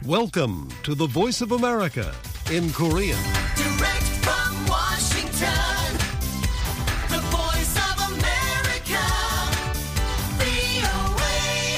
Welcome to the Voice of America in Korean. Direct from Washington, the Voice of America, VOA.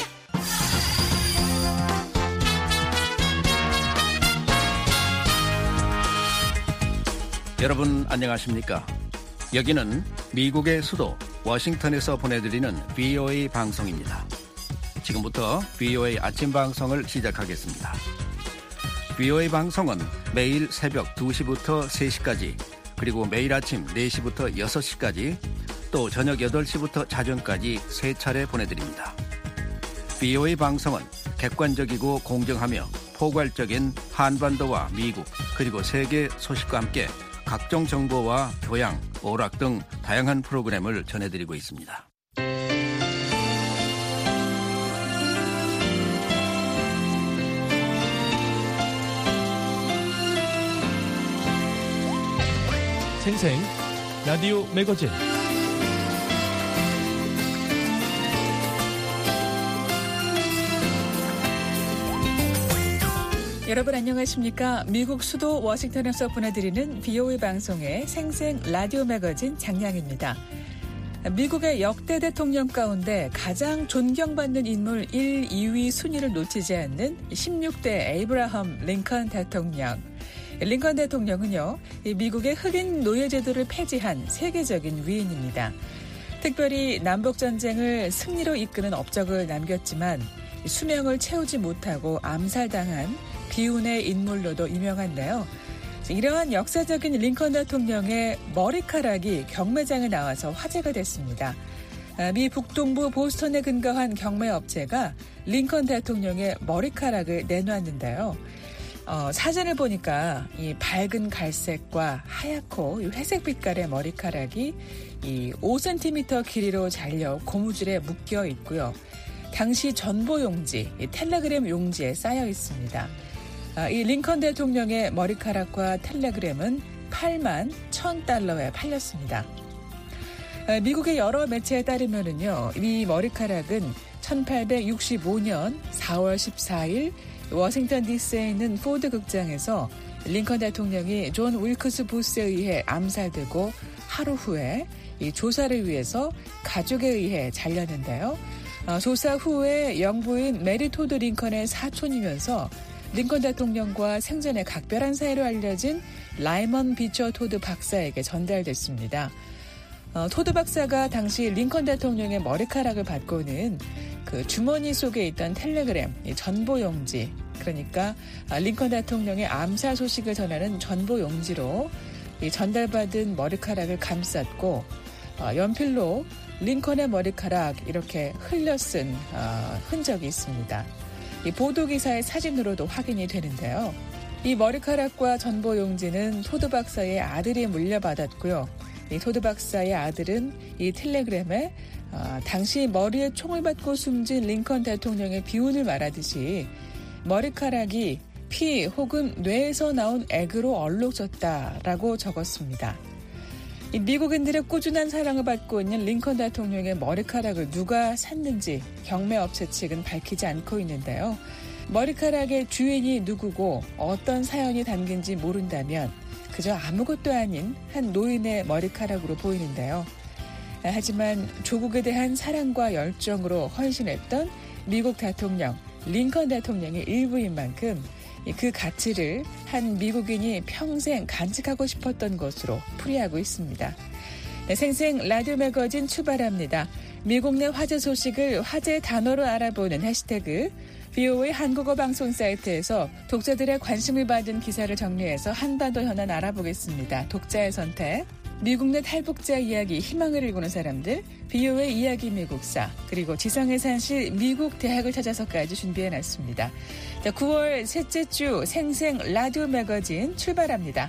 여러분 안녕하십니까? 여기는 미국의 수도 워싱턴에서 보내드리는 VOA 방송입니다. 지금부터 VOA 아침 방송을 시작하겠습니다. VOA 방송은 매일 새벽 2시부터 3시까지, 그리고 매일 아침 4시부터 6시까지, 또 저녁 8시부터 자정까지 3차례 보내드립니다. VOA 방송은 객관적이고 공정하며 포괄적인 한반도와 미국, 그리고 세계 소식과 함께 각종 정보와 교양, 오락 등 다양한 프로그램을 전해드리고 있습니다. 생생 라디오 매거진. 여러분 안녕하십니까? 미국 수도 워싱턴에서 보내드리는 VOA 방송의 생생 라디오 매거진 장량입니다. 미국의 역대 대통령 가운데 가장 존경받는 인물 1, 2위 순위를 놓치지 않는 16대 에이브라함 링컨 대통령. 링컨 대통령은요, 미국의 흑인 노예제도를 폐지한 세계적인 위인입니다. 특별히 남북전쟁을 승리로 이끄는 업적을 남겼지만 수명을 채우지 못하고 암살당한 비운의 인물로도 유명한데요. 이러한 역사적인 링컨 대통령의 머리카락이 경매장에 나와서 화제가 됐습니다. 미 북동부 보스턴에 근거한 경매업체가 링컨 대통령의 머리카락을 내놓았는데요. 사진을 보니까 이 밝은 갈색과 하얗고 회색 빛깔의 머리카락이 이 5cm 길이로 잘려 고무줄에 묶여 있고요. 당시 전보 용지, 텔레그램 용지에 쌓여 있습니다. 이 링컨 대통령의 머리카락과 텔레그램은 81,000달러에 팔렸습니다. 미국의 여러 매체에 따르면은요, 이 머리카락은 1865년 4월 14일 워싱턴 DC에 있는 포드 극장에서 링컨 대통령이 존 윌크스 부스에 의해 암살되고 하루 후에 이 조사를 위해서 가족에 의해 잘렸는데요. 조사 후에 영부인 메리 토드 링컨의 사촌이면서 링컨 대통령과 생전에 각별한 사이로 알려진 라이먼 비처 토드 박사에게 전달됐습니다. 토드 박사가 당시 링컨 대통령의 머리카락을 받고는 그 주머니 속에 있던 텔레그램, 전보 용지, 그러니까 링컨 대통령의 암살 소식을 전하는 전보 용지로 전달받은 머리카락을 감쌌고 연필로 링컨의 머리카락 이렇게 흘려 쓴 흔적이 있습니다. 이 보도기사의 사진으로도 확인이 되는데요. 이 머리카락과 전보 용지는 토드 박사의 아들이 물려받았고요. 이 토드 박사의 아들은 이 텔레그램에 당시 머리에 총을 받고 숨진 링컨 대통령의 비운을 말하듯이 머리카락이 피 혹은 뇌에서 나온 액으로 얼룩졌다라고 적었습니다. 이 미국인들의 꾸준한 사랑을 받고 있는 링컨 대통령의 머리카락을 누가 샀는지 경매업체 측은 밝히지 않고 있는데요. 머리카락의 주인이 누구고 어떤 사연이 담긴지 모른다면 그저 아무것도 아닌 한 노인의 머리카락으로 보이는데요. 하지만 조국에 대한 사랑과 열정으로 헌신했던 미국 대통령 링컨 대통령의 일부인 만큼 그 가치를 한 미국인이 평생 간직하고 싶었던 것으로 풀이하고 있습니다. 네, 생생 라디오 매거진 출발합니다. 미국 내 화제 소식을 화제 단어로 알아보는 해시태그 VOA 한국어 방송 사이트에서 독자들의 관심을 받은 기사를 정리해서 한반도 현안 알아보겠습니다. 독자의 선택. 미국 내 탈북자 이야기, 희망을 일구는 사람들, VOA 이야기 미국사, 그리고 지상의 산실 미국 대학을 찾아서까지 준비해놨습니다. 자, 9월 셋째 주 생생 라디오 매거진 출발합니다.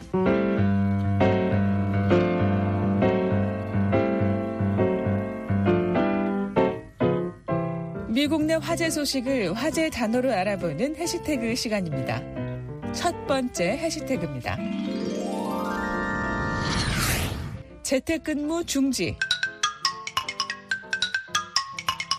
미국 내 화제 소식을 화제 단어로 알아보는 해시태그 시간입니다. 첫 번째 해시태그입니다. 재택근무 중지.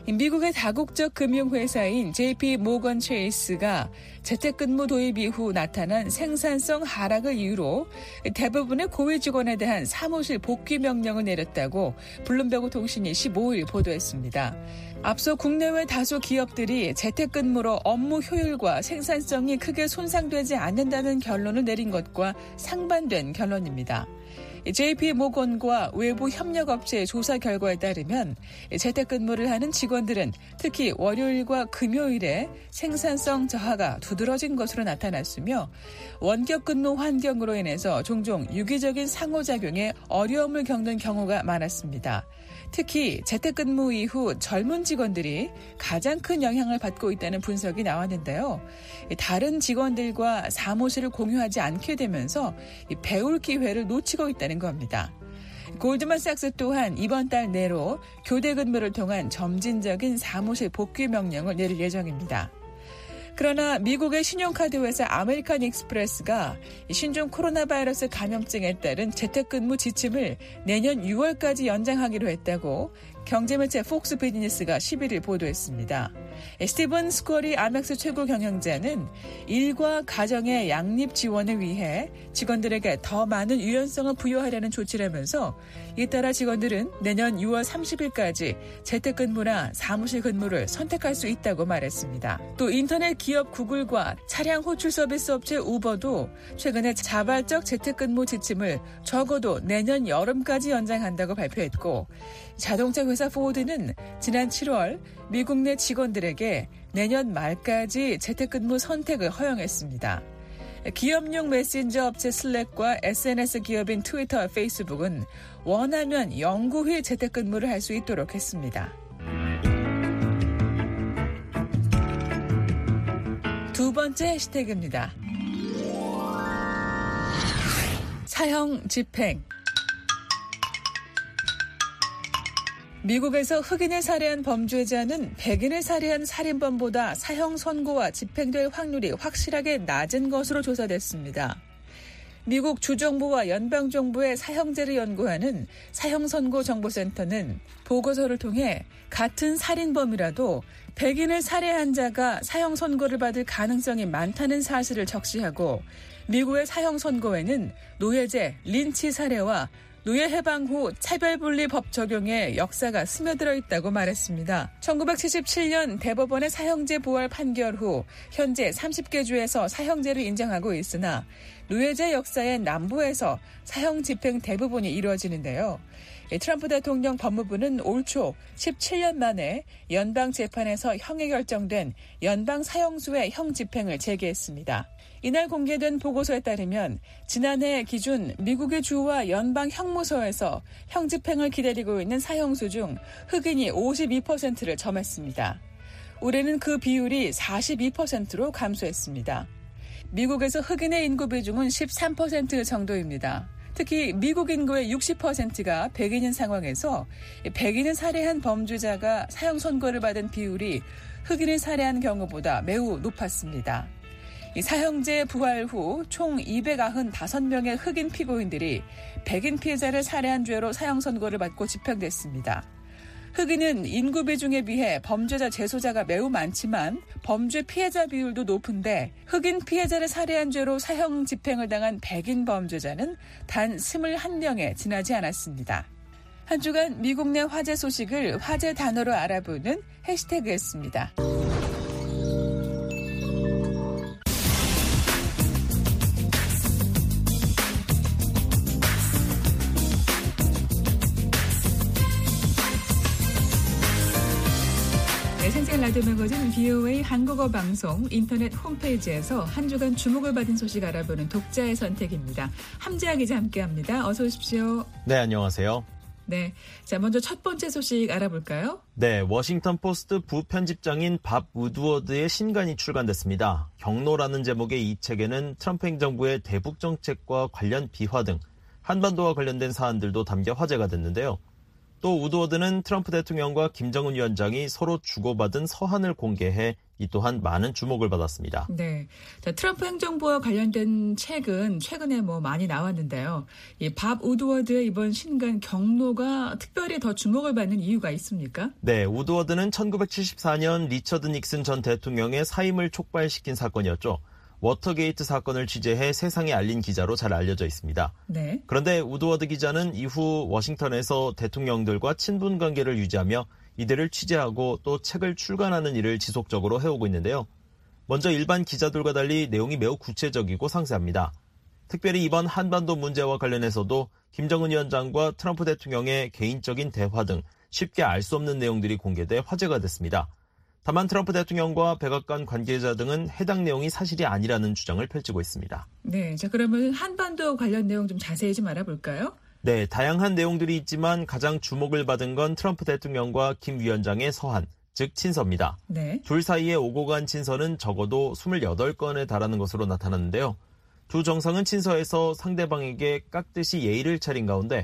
미국의 다국적 금융회사인 JP 모건 체이스가 재택근무 도입 이후 나타난 생산성 하락을 이유로 대부분의 고위 직원에 대한 사무실 복귀 명령을 내렸다고 블룸버그 통신이 15일 보도했습니다. 앞서 국내외 다수 기업들이 재택근무로 업무 효율과 생산성이 크게 손상되지 않는다는 결론을 내린 것과 상반된 결론입니다. JP 모건과 외부 협력업체의 조사 결과에 따르면 재택근무를 하는 직원들은 특히 월요일과 금요일에 생산성 저하가 두드러진 것으로 나타났으며 원격근무 환경으로 인해서 종종 유기적인 상호작용에 어려움을 겪는 경우가 많았습니다. 특히 재택근무 이후 젊은 직원들이 가장 큰 영향을 받고 있다는 분석이 나왔는데요. 다른 직원들과 사무실을 공유하지 않게 되면서 배울 기회를 놓치고 있다는 겁니다. 골드만삭스 또한 이번 달 내로 교대 근무를 통한 점진적인 사무실 복귀 명령을 내릴 예정입니다. 그러나 미국의 신용카드 회사 아메리칸 익스프레스가 신종 코로나 바이러스 감염증에 따른 재택근무 지침을 내년 6월까지 연장하기로 했다고 경제매체 폭스 비즈니스가 11일 보도했습니다. 스티븐 스쿼리 아멕스 최고 경영자는 일과 가정의 양립 지원을 위해 직원들에게 더 많은 유연성을 부여하려는 조치라면서 이에 따라 직원들은 내년 6월 30일까지 재택근무나 사무실 근무를 선택할 수 있다고 말했습니다. 또 인터넷 기업 구글과 차량 호출 서비스 업체 우버도 최근에 자발적 재택근무 지침을 적어도 내년 여름까지 연장한다고 발표했고 자동차 회사 포드는 지난 7월 미국 내 직원들에게 내년 말까지 재택근무 선택을 허용했습니다. 기업용 메신저 업체 슬랙과 SNS 기업인 트위터와 페이스북은 원하면 영구히 재택근무를 할 수 있도록 했습니다. 두 번째 해시태그입니다. 사형 집행. 미국에서 흑인을 살해한 범죄자는 백인을 살해한 살인범보다 사형 선고와 집행될 확률이 확실하게 낮은 것으로 조사됐습니다. 미국 주정부와 연방정부의 사형제를 연구하는 사형선고정보센터는 보고서를 통해 같은 살인범이라도 백인을 살해한 자가 사형 선고를 받을 가능성이 많다는 사실을 적시하고 미국의 사형 선고에는 노예제, 린치 살해와 노예 해방 후 차별분리 법 적용에 역사가 스며들어 있다고 말했습니다. 1977년 대법원의 사형제 부활 판결 후 현재 30개 주에서 사형제를 인정하고 있으나 노예제 역사의 남부에서 사형 집행 대부분이 이루어지는데요. 트럼프 대통령 법무부는 올 초 17년 만에 연방재판에서 형이 결정된 연방 사형수의 형 집행을 재개했습니다. 이날 공개된 보고서에 따르면 지난해 기준 미국의 주와 연방 형무소에서 형 집행을 기다리고 있는 사형수 중 흑인이 52%를 점했습니다. 올해는 그 비율이 42%로 감소했습니다. 미국에서 흑인의 인구 비중은 13% 정도입니다. 특히 미국 인구의 60%가 백인인 상황에서 백인을 살해한 범죄자가 사형 선고를 받은 비율이 흑인을 살해한 경우보다 매우 높았습니다. 사형제 부활 후 총 295명의 흑인 피고인들이 백인 피해자를 살해한 죄로 사형 선고를 받고 집행됐습니다. 흑인은 인구 비중에 비해 범죄자 재소자가 매우 많지만 범죄 피해자 비율도 높은데 흑인 피해자를 살해한 죄로 사형 집행을 당한 백인 범죄자는 단 21명에 지나지 않았습니다. 한 주간 미국 내 화제 소식을 화제 단어로 알아보는 해시태그였습니다. 생생 라디오 매거진 VOA 한국어 방송 인터넷 홈페이지에서 한 주간 주목을 받은 소식 알아보는 독자의 선택입니다. 함재하 기자 함께합니다. 어서 오십시오. 네, 안녕하세요. 네, 자 먼저 첫 번째 소식 알아볼까요? 네, 워싱턴 포스트 부편집장인 밥 우드워드의 신간이 출간됐습니다. 경로라는 제목의 이 책에는 트럼프 행정부의 대북 정책과 관련 비화 등 한반도와 관련된 사안들도 담겨 화제가 됐는데요. 또 우드워드는 트럼프 대통령과 김정은 위원장이 서로 주고받은 서한을 공개해 이 또한 많은 주목을 받았습니다. 네, 자, 트럼프 행정부와 관련된 책은 최근에 많이 나왔는데요. 이 밥 우드워드의 이번 신간 경로가 특별히 더 주목을 받는 이유가 있습니까? 네, 우드워드는 1974년 리처드 닉슨 전 대통령의 사임을 촉발시킨 사건이었죠. 워터게이트 사건을 취재해 세상에 알린 기자로 잘 알려져 있습니다. 네. 그런데 우드워드 기자는 이후 워싱턴에서 대통령들과 친분 관계를 유지하며 이들을 취재하고 또 책을 출간하는 일을 지속적으로 해오고 있는데요. 먼저 일반 기자들과 달리 내용이 매우 구체적이고 상세합니다. 특별히 이번 한반도 문제와 관련해서도 김정은 위원장과 트럼프 대통령의 개인적인 대화 등 쉽게 알 수 없는 내용들이 공개돼 화제가 됐습니다. 다만 트럼프 대통령과 백악관 관계자 등은 해당 내용이 사실이 아니라는 주장을 펼치고 있습니다. 네, 자 그러면 한반도 관련 내용 좀 자세히 좀 알아볼까요? 네, 다양한 내용들이 있지만 가장 주목을 받은 건 트럼프 대통령과 김 위원장의 서한, 즉 친서입니다. 네. 둘 사이에 오고 간 친서는 적어도 28건에 달하는 것으로 나타났는데요. 두 정상은 친서에서 상대방에게 깍듯이 예의를 차린 가운데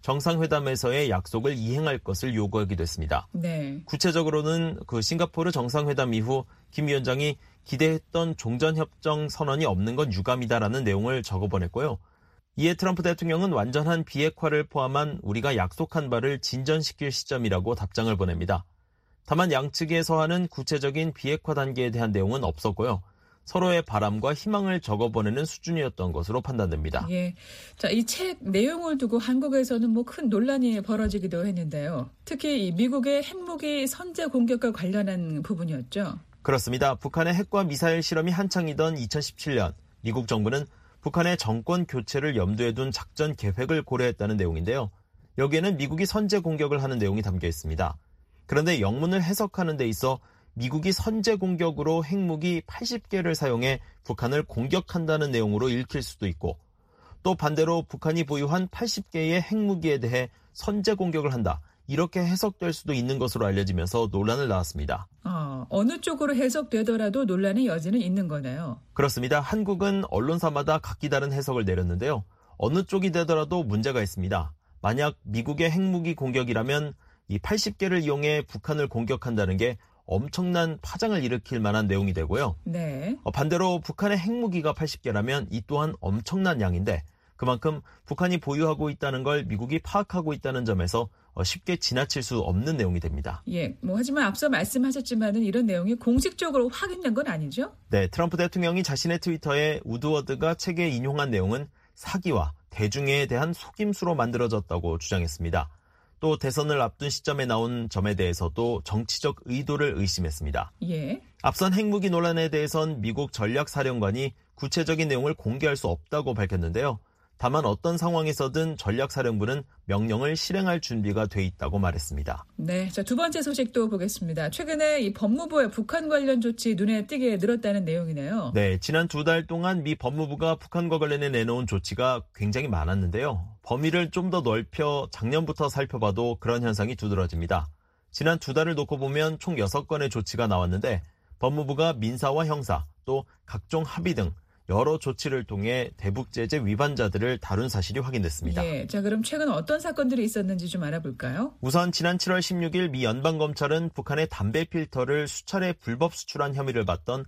정상회담에서의 약속을 이행할 것을 요구하기도 했습니다. 네. 구체적으로는 싱가포르 정상회담 이후 김 위원장이 기대했던 종전협정 선언이 없는 건 유감이다라는 내용을 적어보냈고요. 이에 트럼프 대통령은 완전한 비핵화를 포함한 우리가 약속한 바를 진전시킬 시점이라고 답장을 보냅니다. 다만 양측의 서한은 구체적인 비핵화 단계에 대한 내용은 없었고요. 서로의 바람과 희망을 적어보내는 수준이었던 것으로 판단됩니다. 예. 자, 이 책 내용을 두고 한국에서는 큰 논란이 벌어지기도 했는데요. 특히 이 미국의 핵무기 선제 공격과 관련한 부분이었죠. 그렇습니다. 북한의 핵과 미사일 실험이 한창이던 2017년 미국 정부는 북한의 정권 교체를 염두에 둔 작전 계획을 고려했다는 내용인데요. 여기에는 미국이 선제 공격을 하는 내용이 담겨 있습니다. 그런데 영문을 해석하는 데 있어 미국이 선제 공격으로 핵무기 80개를 사용해 북한을 공격한다는 내용으로 읽힐 수도 있고 또 반대로 북한이 보유한 80개의 핵무기에 대해 선제 공격을 한다. 이렇게 해석될 수도 있는 것으로 알려지면서 논란을 낳았습니다. 어느 쪽으로 해석되더라도 논란의 여지는 있는 거네요. 그렇습니다. 한국은 언론사마다 각기 다른 해석을 내렸는데요. 어느 쪽이 되더라도 문제가 있습니다. 만약 미국의 핵무기 공격이라면 이 80개를 이용해 북한을 공격한다는 게 엄청난 파장을 일으킬 만한 내용이 되고요. 네. 반대로 북한의 핵무기가 80개라면 이 또한 엄청난 양인데 그만큼 북한이 보유하고 있다는 걸 미국이 파악하고 있다는 점에서 쉽게 지나칠 수 없는 내용이 됩니다. 예, 하지만 앞서 말씀하셨지만은 이런 내용이 공식적으로 확인된 건 아니죠? 네, 트럼프 대통령이 자신의 트위터에 우드워드가 책에 인용한 내용은 사기와 대중애에 대한 속임수로 만들어졌다고 주장했습니다. 또 대선을 앞둔 시점에 나온 점에 대해서도 정치적 의도를 의심했습니다. 예. 앞선 핵무기 논란에 대해선 미국 전략사령관이 구체적인 내용을 공개할 수 없다고 밝혔는데요. 다만 어떤 상황에서든 전략사령부는 명령을 실행할 준비가 돼 있다고 말했습니다. 네, 자, 두 번째 소식도 보겠습니다. 최근에 이 법무부의 북한 관련 조치 눈에 띄게 늘었다는 내용이네요. 네, 지난 2달 동안 미 법무부가 북한과 관련해 내놓은 조치가 굉장히 많았는데요. 범위를 좀 더 넓혀 작년부터 살펴봐도 그런 현상이 두드러집니다. 지난 2달을 놓고 보면 총 6건의 조치가 나왔는데 법무부가 민사와 형사, 또 각종 합의 등 여러 조치를 통해 대북제재 위반자들을 다룬 사실이 확인됐습니다. 예, 자 그럼 최근 어떤 사건들이 있었는지 좀 알아볼까요? 우선 지난 7월 16일 미 연방검찰은 북한의 담배 필터를 수차례 불법 수출한 혐의를 받던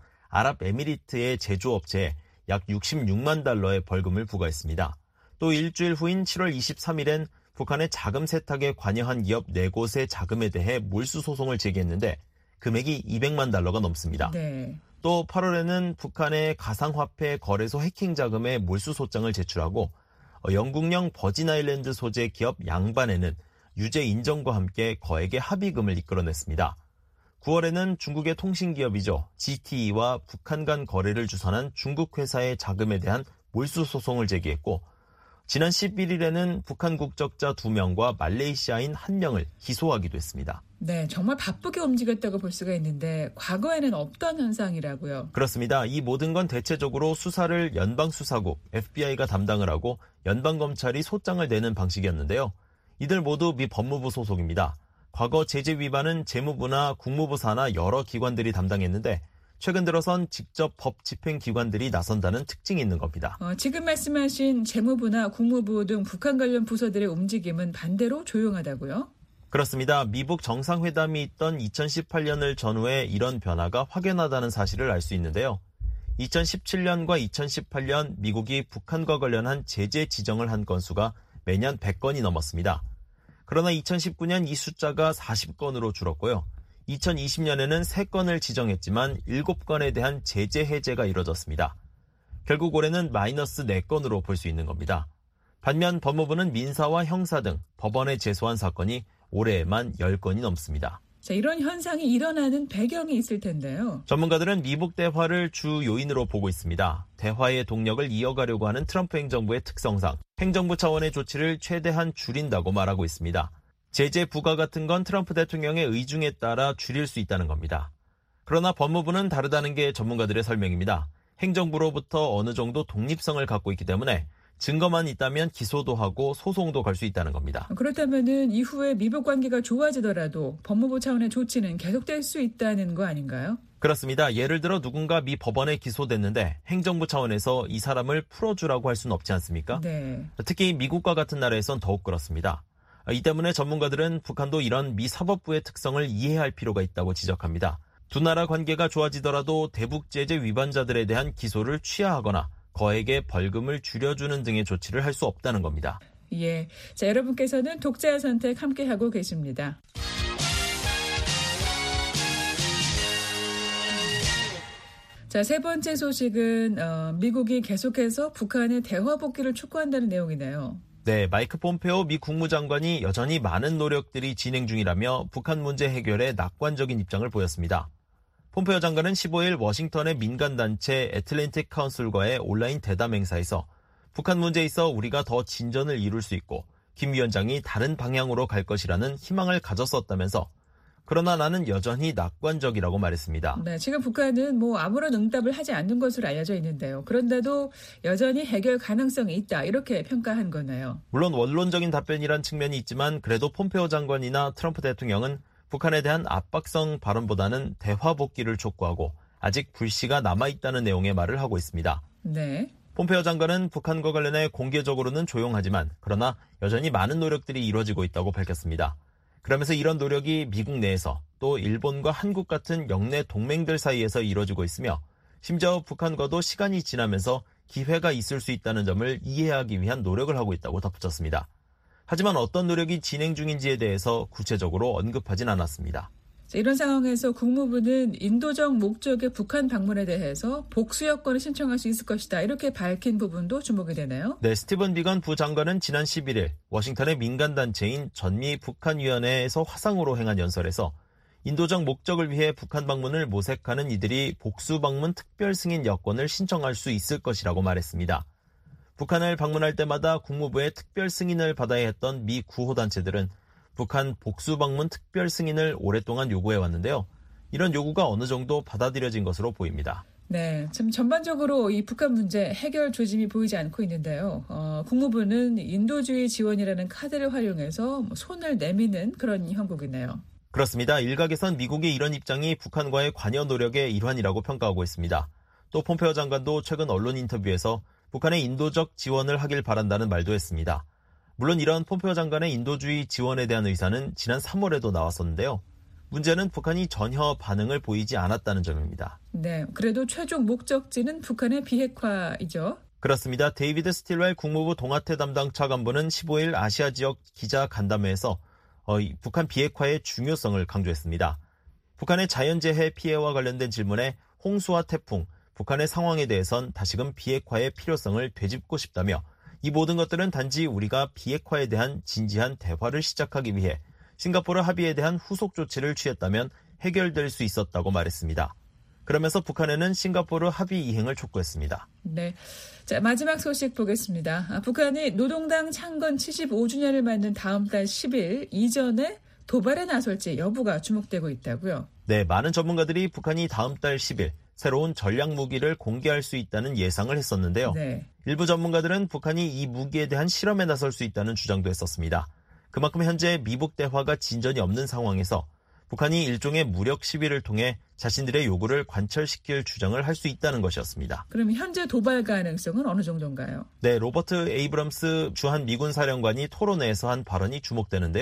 아랍에미리트의 제조업체에 약 66만 달러의 벌금을 부과했습니다. 또 일주일 후인 7월 23일엔 북한의 자금 세탁에 관여한 기업 4곳의 자금에 대해 몰수 소송을 제기했는데 금액이 200만 달러가 넘습니다. 네. 또 8월에는 북한의 가상화폐 거래소 해킹 자금에 몰수 소장을 제출하고 영국령 버진아일랜드 소재 기업 양반에는 유죄 인정과 함께 거액의 합의금을 이끌어냈습니다. 9월에는 중국의 통신기업이죠. GTE와 북한 간 거래를 주선한 중국 회사의 자금에 대한 몰수 소송을 제기했고 지난 11일에는 북한 국적자 2명과 말레이시아인 1명을 기소하기도 했습니다. 네, 정말 바쁘게 움직였다고 볼 수가 있는데 과거에는 없던 현상이라고요. 그렇습니다. 이 모든 건 대체적으로 수사를 연방수사국, FBI가 담당을 하고 연방검찰이 소장을 내는 방식이었는데요. 이들 모두 미 법무부 소속입니다. 과거 제재 위반은 재무부나 국무부 산하 여러 기관들이 담당했는데 최근 들어선 직접 법 집행기관들이 나선다는 특징이 있는 겁니다. 지금 말씀하신 재무부나 국무부 등 북한 관련 부서들의 움직임은 반대로 조용하다고요? 그렇습니다. 미북 정상회담이 있던 2018년을 전후해 이런 변화가 확연하다는 사실을 알 수 있는데요. 2017년과 2018년 미국이 북한과 관련한 제재 지정을 한 건수가 매년 100건이 넘었습니다. 그러나 2019년 이 숫자가 40건으로 줄었고요. 2020년에는 3건을 지정했지만 7건에 대한 제재 해제가 이뤄졌습니다. 결국 올해는 마이너스 4건으로 볼 수 있는 겁니다. 반면 법무부는 민사와 형사 등 법원에 제소한 사건이 올해에만 10건이 넘습니다. 자, 이런 현상이 일어나는 배경이 있을 텐데요. 전문가들은 미북 대화를 주 요인으로 보고 있습니다. 대화의 동력을 이어가려고 하는 트럼프 행정부의 특성상 행정부 차원의 조치를 최대한 줄인다고 말하고 있습니다. 제재 부과 같은 건 트럼프 대통령의 의중에 따라 줄일 수 있다는 겁니다. 그러나 법무부는 다르다는 게 전문가들의 설명입니다. 행정부로부터 어느 정도 독립성을 갖고 있기 때문에 증거만 있다면 기소도 하고 소송도 갈 수 있다는 겁니다. 그렇다면은 이후에 미북 관계가 좋아지더라도 법무부 차원의 조치는 계속될 수 있다는 거 아닌가요? 그렇습니다. 예를 들어 누군가 미 법원에 기소됐는데 행정부 차원에서 이 사람을 풀어주라고 할 수는 없지 않습니까? 네. 특히 미국과 같은 나라에선 더욱 그렇습니다. 이 때문에 전문가들은 북한도 이런 미 사법부의 특성을 이해할 필요가 있다고 지적합니다. 두 나라 관계가 좋아지더라도 대북 제재 위반자들에 대한 기소를 취하하거나 거액의 벌금을 줄여주는 등의 조치를 할 수 없다는 겁니다. 예. 자, 여러분께서는 독자의 선택 함께하고 계십니다. 자, 세 번째 소식은 미국이 계속해서 북한의 대화 복귀를 촉구한다는 내용이네요. 네, 마이크 폼페오 미 국무장관이 여전히 많은 노력들이 진행 중이라며 북한 문제 해결에 낙관적인 입장을 보였습니다. 폼페오 장관은 15일 워싱턴의 민간단체 애틀랜틱 카운슬과의 온라인 대담 행사에서 북한 문제에 있어 우리가 더 진전을 이룰 수 있고 김 위원장이 다른 방향으로 갈 것이라는 희망을 가졌었다면서 그러나 나는 여전히 낙관적이라고 말했습니다. 네, 지금 북한은 아무런 응답을 하지 않는 것으로 알려져 있는데요. 그런데도 여전히 해결 가능성이 있다 이렇게 평가한 거네요. 물론 원론적인 답변이란 측면이 있지만 그래도 폼페오 장관이나 트럼프 대통령은 북한에 대한 압박성 발언보다는 대화 복귀를 촉구하고 아직 불씨가 남아있다는 내용의 말을 하고 있습니다. 네. 폼페오 장관은 북한과 관련해 공개적으로는 조용하지만 그러나 여전히 많은 노력들이 이루어지고 있다고 밝혔습니다. 그러면서 이런 노력이 미국 내에서 또 일본과 한국 같은 영내 동맹들 사이에서 이루어지고 있으며 심지어 북한과도 시간이 지나면서 기회가 있을 수 있다는 점을 이해하기 위한 노력을 하고 있다고 덧붙였습니다. 하지만 어떤 노력이 진행 중인지에 대해서 구체적으로 언급하진 않았습니다. 이런 상황에서 국무부는 인도적 목적의 북한 방문에 대해서 복수 여권을 신청할 수 있을 것이다. 이렇게 밝힌 부분도 주목이 되네요. 네, 스티븐 비건 부장관은 지난 11일 워싱턴의 민간단체인 전미 북한위원회에서 화상으로 행한 연설에서 인도적 목적을 위해 북한 방문을 모색하는 이들이 복수 방문 특별 승인 여권을 신청할 수 있을 것이라고 말했습니다. 북한을 방문할 때마다 국무부의 특별 승인을 받아야 했던 미 구호단체들은 북한 복수 방문 특별 승인을 오랫동안 요구해 왔는데요. 이런 요구가 어느 정도 받아들여진 것으로 보입니다. 네, 참 전반적으로 이 북한 문제 해결 조짐이 보이지 않고 있는데요. 국무부는 인도주의 지원이라는 카드를 활용해서 손을 내미는 그런 형국이네요. 그렇습니다. 일각에선 미국의 이런 입장이 북한과의 관여 노력의 일환이라고 평가하고 있습니다. 또 폼페오 장관도 최근 언론 인터뷰에서 북한의 인도적 지원을 하길 바란다는 말도 했습니다. 물론 이런 폼페오 장관의 인도주의 지원에 대한 의사는 지난 3월에도 나왔었는데요. 문제는 북한이 전혀 반응을 보이지 않았다는 점입니다. 네, 그래도 최종 목적지는 북한의 비핵화이죠. 그렇습니다. 데이비드 스틸웰 국무부 동아태 담당 차관보는 15일 아시아 지역 기자 간담회에서 북한 비핵화의 중요성을 강조했습니다. 북한의 자연재해 피해와 관련된 질문에 홍수와 태풍, 북한의 상황에 대해선 다시금 비핵화의 필요성을 되짚고 싶다며 이 모든 것들은 단지 우리가 비핵화에 대한 진지한 대화를 시작하기 위해 싱가포르 합의에 대한 후속 조치를 취했다면 해결될 수 있었다고 말했습니다. 그러면서 북한에는 싱가포르 합의 이행을 촉구했습니다. 네, 자 마지막 소식 보겠습니다. 북한이 노동당 창건 75주년을 맞는 다음 달 10일 이전에 도발에 나설지 여부가 주목되고 있다고요. 네, 많은 전문가들이 북한이 다음 달 10일 새로운 전략 무기를 공개할 수 있다는 예상을 했었는데요. 네. 일부 전문가들은 북한이 이 무기에 대한 실험에 나설 수 있다는 주장도 했었습니다. 그만큼 현재 미북 대화가 진전이 없는 상황에서 북한이 일종의 무력 시위를 통해 자신들의 요구를 관철시킬 주장을 할 수 있다는 것이었습니다. 그럼 현재 도발 가능성은 어느 정도인가요? 네, 로버트 에이브럼스 주한 미군 사령관이 토론회에서 한 발언이 주목되는데요.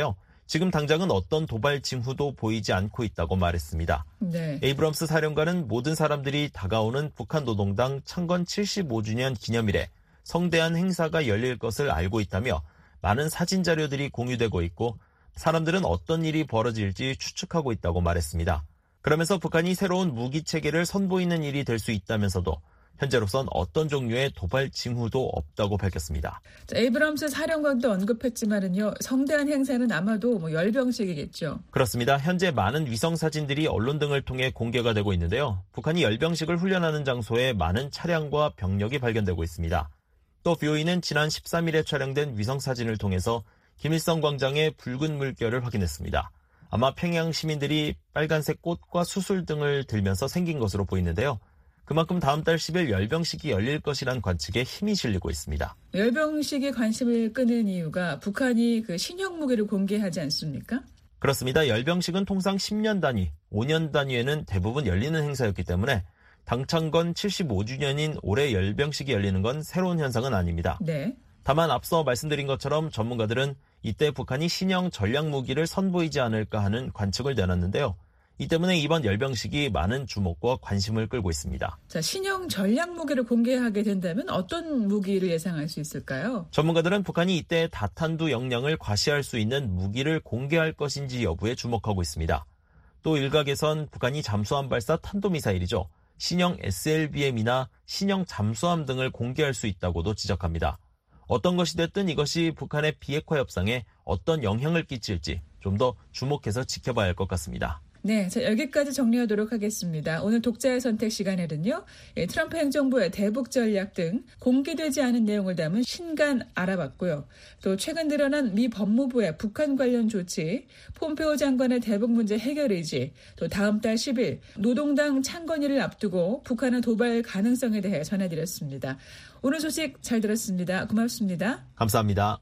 지금 당장은 어떤 도발 징후도 보이지 않고 있다고 말했습니다. 네. 에이브럼스 사령관은 모든 사람들이 다가오는 북한 노동당 창건 75주년 기념일에 성대한 행사가 열릴 것을 알고 있다며 많은 사진 자료들이 공유되고 있고 사람들은 어떤 일이 벌어질지 추측하고 있다고 말했습니다. 그러면서 북한이 새로운 무기 체계를 선보이는 일이 될 수 있다면서도 현재로선 어떤 종류의 도발 징후도 없다고 밝혔습니다. 에이브럼스 사령관도 언급했지만은요, 성대한 행사는 아마도 열병식이겠죠. 그렇습니다. 현재 많은 위성 사진들이 언론 등을 통해 공개가 되고 있는데요. 북한이 열병식을 훈련하는 장소에 많은 차량과 병력이 발견되고 있습니다. 또 BOE는 지난 13일에 촬영된 위성 사진을 통해서 김일성 광장의 붉은 물결을 확인했습니다. 아마 평양 시민들이 빨간색 꽃과 수술 등을 들면서 생긴 것으로 보이는데요. 그만큼 다음 달 10일 열병식이 열릴 것이란 관측에 힘이 실리고 있습니다. 열병식에 관심을 끄는 이유가 북한이 신형 무기를 공개하지 않습니까? 그렇습니다. 열병식은 통상 10년 단위, 5년 단위에는 대부분 열리는 행사였기 때문에 당창건 75주년인 올해 열병식이 열리는 건 새로운 현상은 아닙니다. 네. 다만 앞서 말씀드린 것처럼 전문가들은 이때 북한이 신형 전략 무기를 선보이지 않을까 하는 관측을 내놨는데요. 이 때문에 이번 열병식이 많은 주목과 관심을 끌고 있습니다. 자, 신형 전략 무기를 공개하게 된다면 어떤 무기를 예상할 수 있을까요? 전문가들은 북한이 이때 다탄두 역량을 과시할 수 있는 무기를 공개할 것인지 여부에 주목하고 있습니다. 또 일각에선 북한이 잠수함 발사 탄도미사일이죠. 신형 SLBM이나 신형 잠수함 등을 공개할 수 있다고도 지적합니다. 어떤 것이 됐든 이것이 북한의 비핵화 협상에 어떤 영향을 끼칠지 좀 더 주목해서 지켜봐야 할 것 같습니다. 네, 자, 여기까지 정리하도록 하겠습니다. 오늘 독자의 선택 시간에는요, 트럼프 행정부의 대북 전략 등 공개되지 않은 내용을 담은 신간 알아봤고요. 또 최근 드러난 미 법무부의 북한 관련 조치, 폼페오 장관의 대북 문제 해결 의지, 또 다음 달 10일 노동당 창건일을 앞두고 북한의 도발 가능성에 대해 전해드렸습니다. 오늘 소식 잘 들었습니다. 고맙습니다. 감사합니다.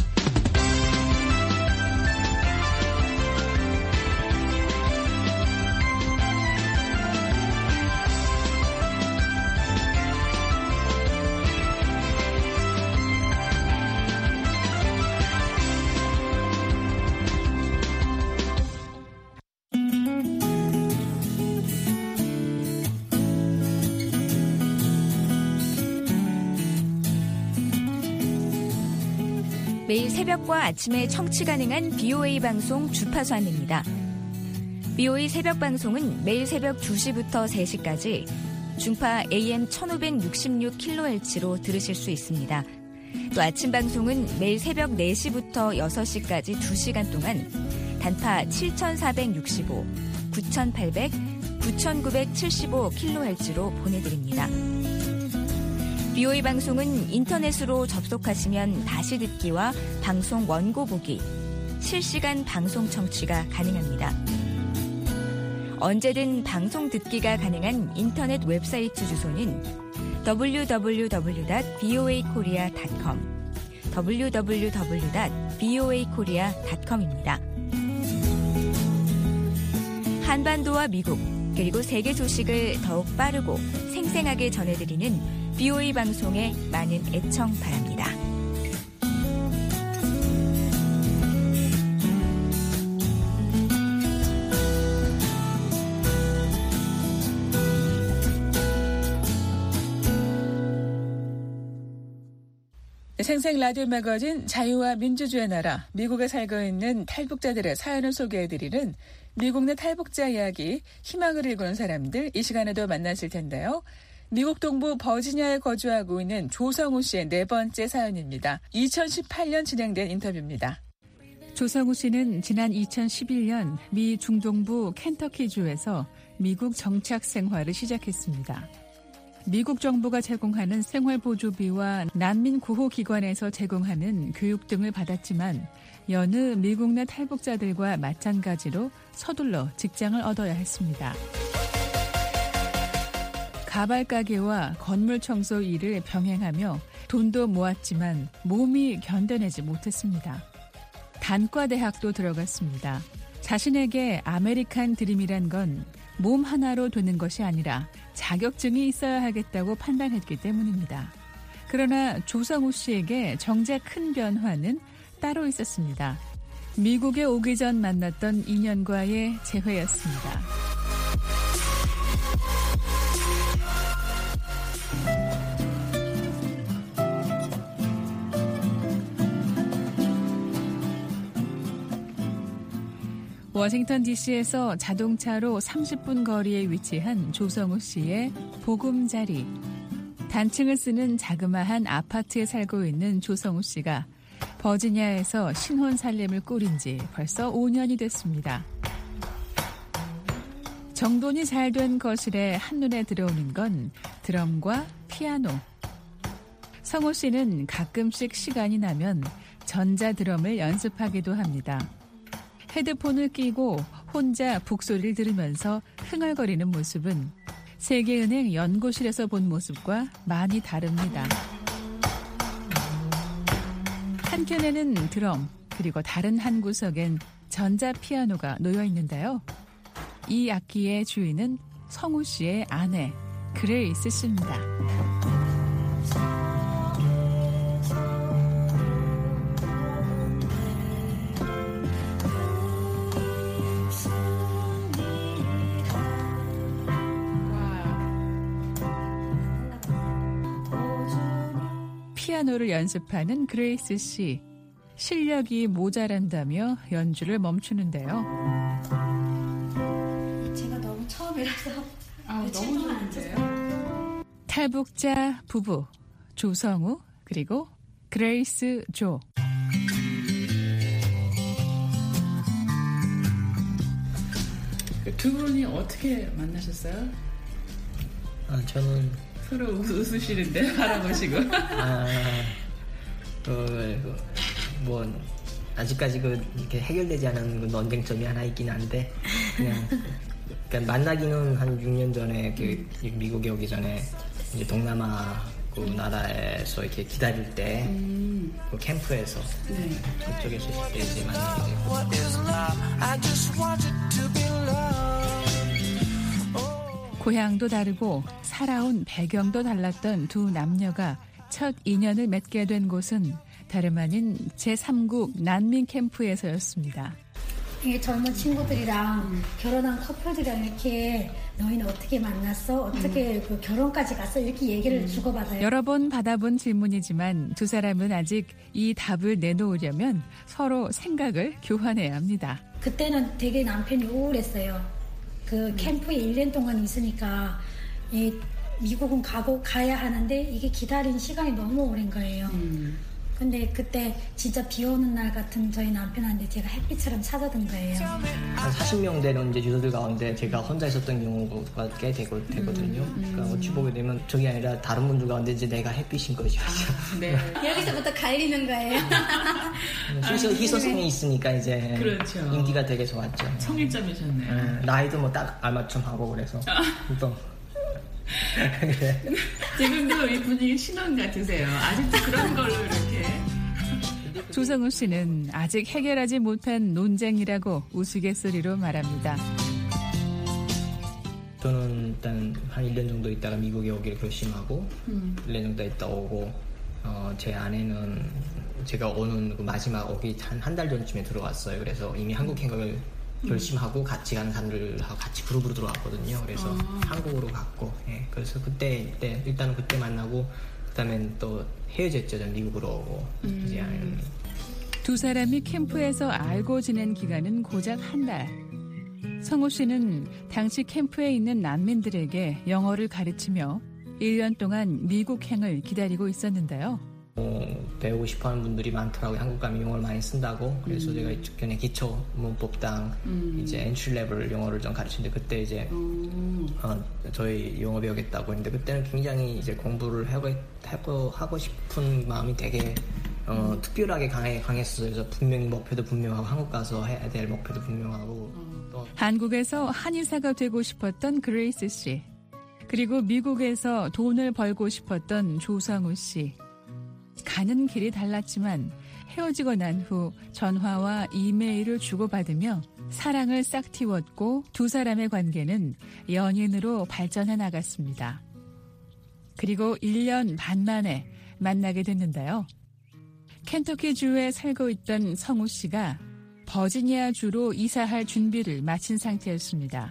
매일 새벽과 아침에 청취 가능한 BOA 방송 주파수 안내입니다. BOA 새벽 방송은 매일 새벽 2시부터 3시까지 중파 AM 1566kHz로 들으실 수 있습니다. 또 아침 방송은 매일 새벽 4시부터 6시까지 2시간 동안 단파 7465, 9800, 9975kHz로 보내드립니다. BOA 방송은 인터넷으로 접속하시면 다시 듣기와 방송 원고 보기, 실시간 방송 청취가 가능합니다. 언제든 방송 듣기가 가능한 인터넷 웹사이트 주소는 www.boakorea.com, www.boakorea.com입니다. 한반도와 미국, 그리고 세계 소식을 더욱 빠르고 생생하게 전해드리는 BOA 방송에 많은 애청 바랍니다. 생생 라디오 매거진 자유와 민주주의 나라, 미국에 살고 있는 탈북자들의 사연을 소개해드리는 미국 내 탈북자 이야기, 희망을 일구는 사람들, 이 시간에도 만나실 텐데요. 미국 동부 버지니아에 거주하고 있는 조성우 씨의 네 번째 사연입니다. 2018년 진행된 인터뷰입니다. 조성우 씨는 지난 2011년 미 중동부 켄터키주에서 미국 정착 생활을 시작했습니다. 미국 정부가 제공하는 생활보조비와 난민 구호기관에서 제공하는 교육 등을 받았지만 여느 미국 내 탈북자들과 마찬가지로 서둘러 직장을 얻어야 했습니다. 가발 가게와 건물 청소 일을 병행하며 돈도 모았지만 몸이 견뎌내지 못했습니다. 단과대학도 들어갔습니다. 자신에게 아메리칸 드림이란 건 몸 하나로 되는 것이 아니라 자격증이 있어야 하겠다고 판단했기 때문입니다. 그러나 조성우 씨에게 정작 큰 변화는 따로 있었습니다. 미국에 오기 전 만났던 인연과의 재회였습니다. 워싱턴 DC에서 자동차로 30분 거리에 위치한 조성우 씨의 보금자리. 단층을 쓰는 자그마한 아파트에 살고 있는 조성우 씨가 버지니아에서 신혼 살림을 꾸린 지 벌써 5년이 됐습니다. 정돈이 잘 된 거실에 한눈에 들어오는 건 드럼과 피아노. 성우 씨는 가끔씩 시간이 나면 전자 드럼을 연습하기도 합니다. 헤드폰을 끼고 혼자 북소리를 들으면서 흥얼거리는 모습은 세계은행 연구실에서 본 모습과 많이 다릅니다. 한켠에는 드럼, 그리고 다른 한 구석엔 전자 피아노가 놓여 있는데요. 이 악기의 주인은 성우 씨의 아내, 그레이스 씨입니다. 피아노를 연습하는 그레이스 씨. 실력이 모자란다며 연주를 멈추는데요. 제가 너무 처음이라서 너무 좋은데요. 탈북자 부부 조성우 그리고 그레이스 조. 두 분이 어떻게 만나셨어요? 저는 서로 웃으시는데 바라보시고. 뭐 아직까지 이렇게 해결되지 않은 논쟁점이 하나 있긴 한데 그러니까 만나기는 한 6년 전에 미국에 오기 전에 이제 동남아 그 나라에서 이렇게 기다릴 때 그 캠프에서 그쪽에서 있을 때 이제 만나게 되고. 고향도 다르고 살아온 배경도 달랐던 두 남녀가 첫 인연을 맺게 된 곳은 다름 아닌 제3국 난민 캠프에서였습니다. 이게 젊은 친구들이랑 결혼한 커플들이랑 이렇게 너희는 어떻게 만났어? 어떻게 그 결혼까지 갔어? 이렇게 얘기를 주고받아요. 여러 번 받아본 질문이지만 두 사람은 아직 이 답을 내놓으려면 서로 생각을 교환해야 합니다. 그때는 되게 남편이 우울했어요. 그 캠프에 1년 동안 있으니까 미국은 가야 하는데 이게 기다린 시간이 너무 오랜 거예요. 근데 그때 진짜 비 오는 날 같은 저희 남편한테 제가 햇빛처럼 찾아든 거예요. 한 40명 되는 이제 유저들 가운데 제가 혼자 있었던 경우가 꽤 되거든요. 그러니까 어찌 보게 되면 저게 아니라 다른 분들 가운데 이제 내가 햇빛인 거죠. 네. 여기서부터 갈리는 거예요. 희소성이 있으니까 이제 그렇죠. 인기가 되게 좋았죠. 청일점이셨네요. 나이도 뭐 딱 알맞춤 하고 그래서 또 그래. 지금도 이 분위기 신혼 같으세요. 아직도 그런 걸로 이렇게. 조성우 씨는 아직 해결하지 못한 논쟁이라고 우스갯소리로 말합니다. 저는 일단 한 1년 정도 있다가 미국에 오기를 결심하고 1년 정도 있다 오고 제 아내는 제가 오는 그 마지막 오기 한 달 전쯤에 들어왔어요. 그래서 이미 한국 행각을 결심하고 같이 가는 사람들하고 같이 그룹으로 들어왔거든요. 그래서 한국으로 갔고, 그래서 일단은 그때 만나고, 그다음엔 또 헤어졌죠. 미국으로 오고. 이제 두 사람이 캠프에서 알고 지낸 기간은 고작 한 달. 성우 씨는 당시 캠프에 있는 난민들에게 영어를 가르치며 1년 동안 미국행을 기다리고 있었는데요. 배우고 싶어하는 분들이 많더라고요. 한국 가면 영어를 많이 쓴다고. 그래서 제가 전에 기초 문법당 이제 엔트리 레벨 영어를 좀 가르치는데 그때 이제 저희 영어 배우겠다고 했는데 그때는 굉장히 이제 공부를 하고 싶은 마음이 되게 특별하게 강했어요. 그래서 분명히 목표도 분명하고 한국 가서 해야 될 목표도 분명하고 또 한국에서 한의사가 되고 싶었던 그레이스 씨. 그리고 미국에서 돈을 벌고 싶었던 조성우 씨. 가는 길이 달랐지만 헤어지고 난 후 전화와 이메일을 주고받으며 사랑을 싹 틔웠고 두 사람의 관계는 연인으로 발전해 나갔습니다. 그리고 1년 반 만에 만나게 됐는데요. 켄터키주에 살고 있던 성우 씨가 버지니아주로 이사할 준비를 마친 상태였습니다.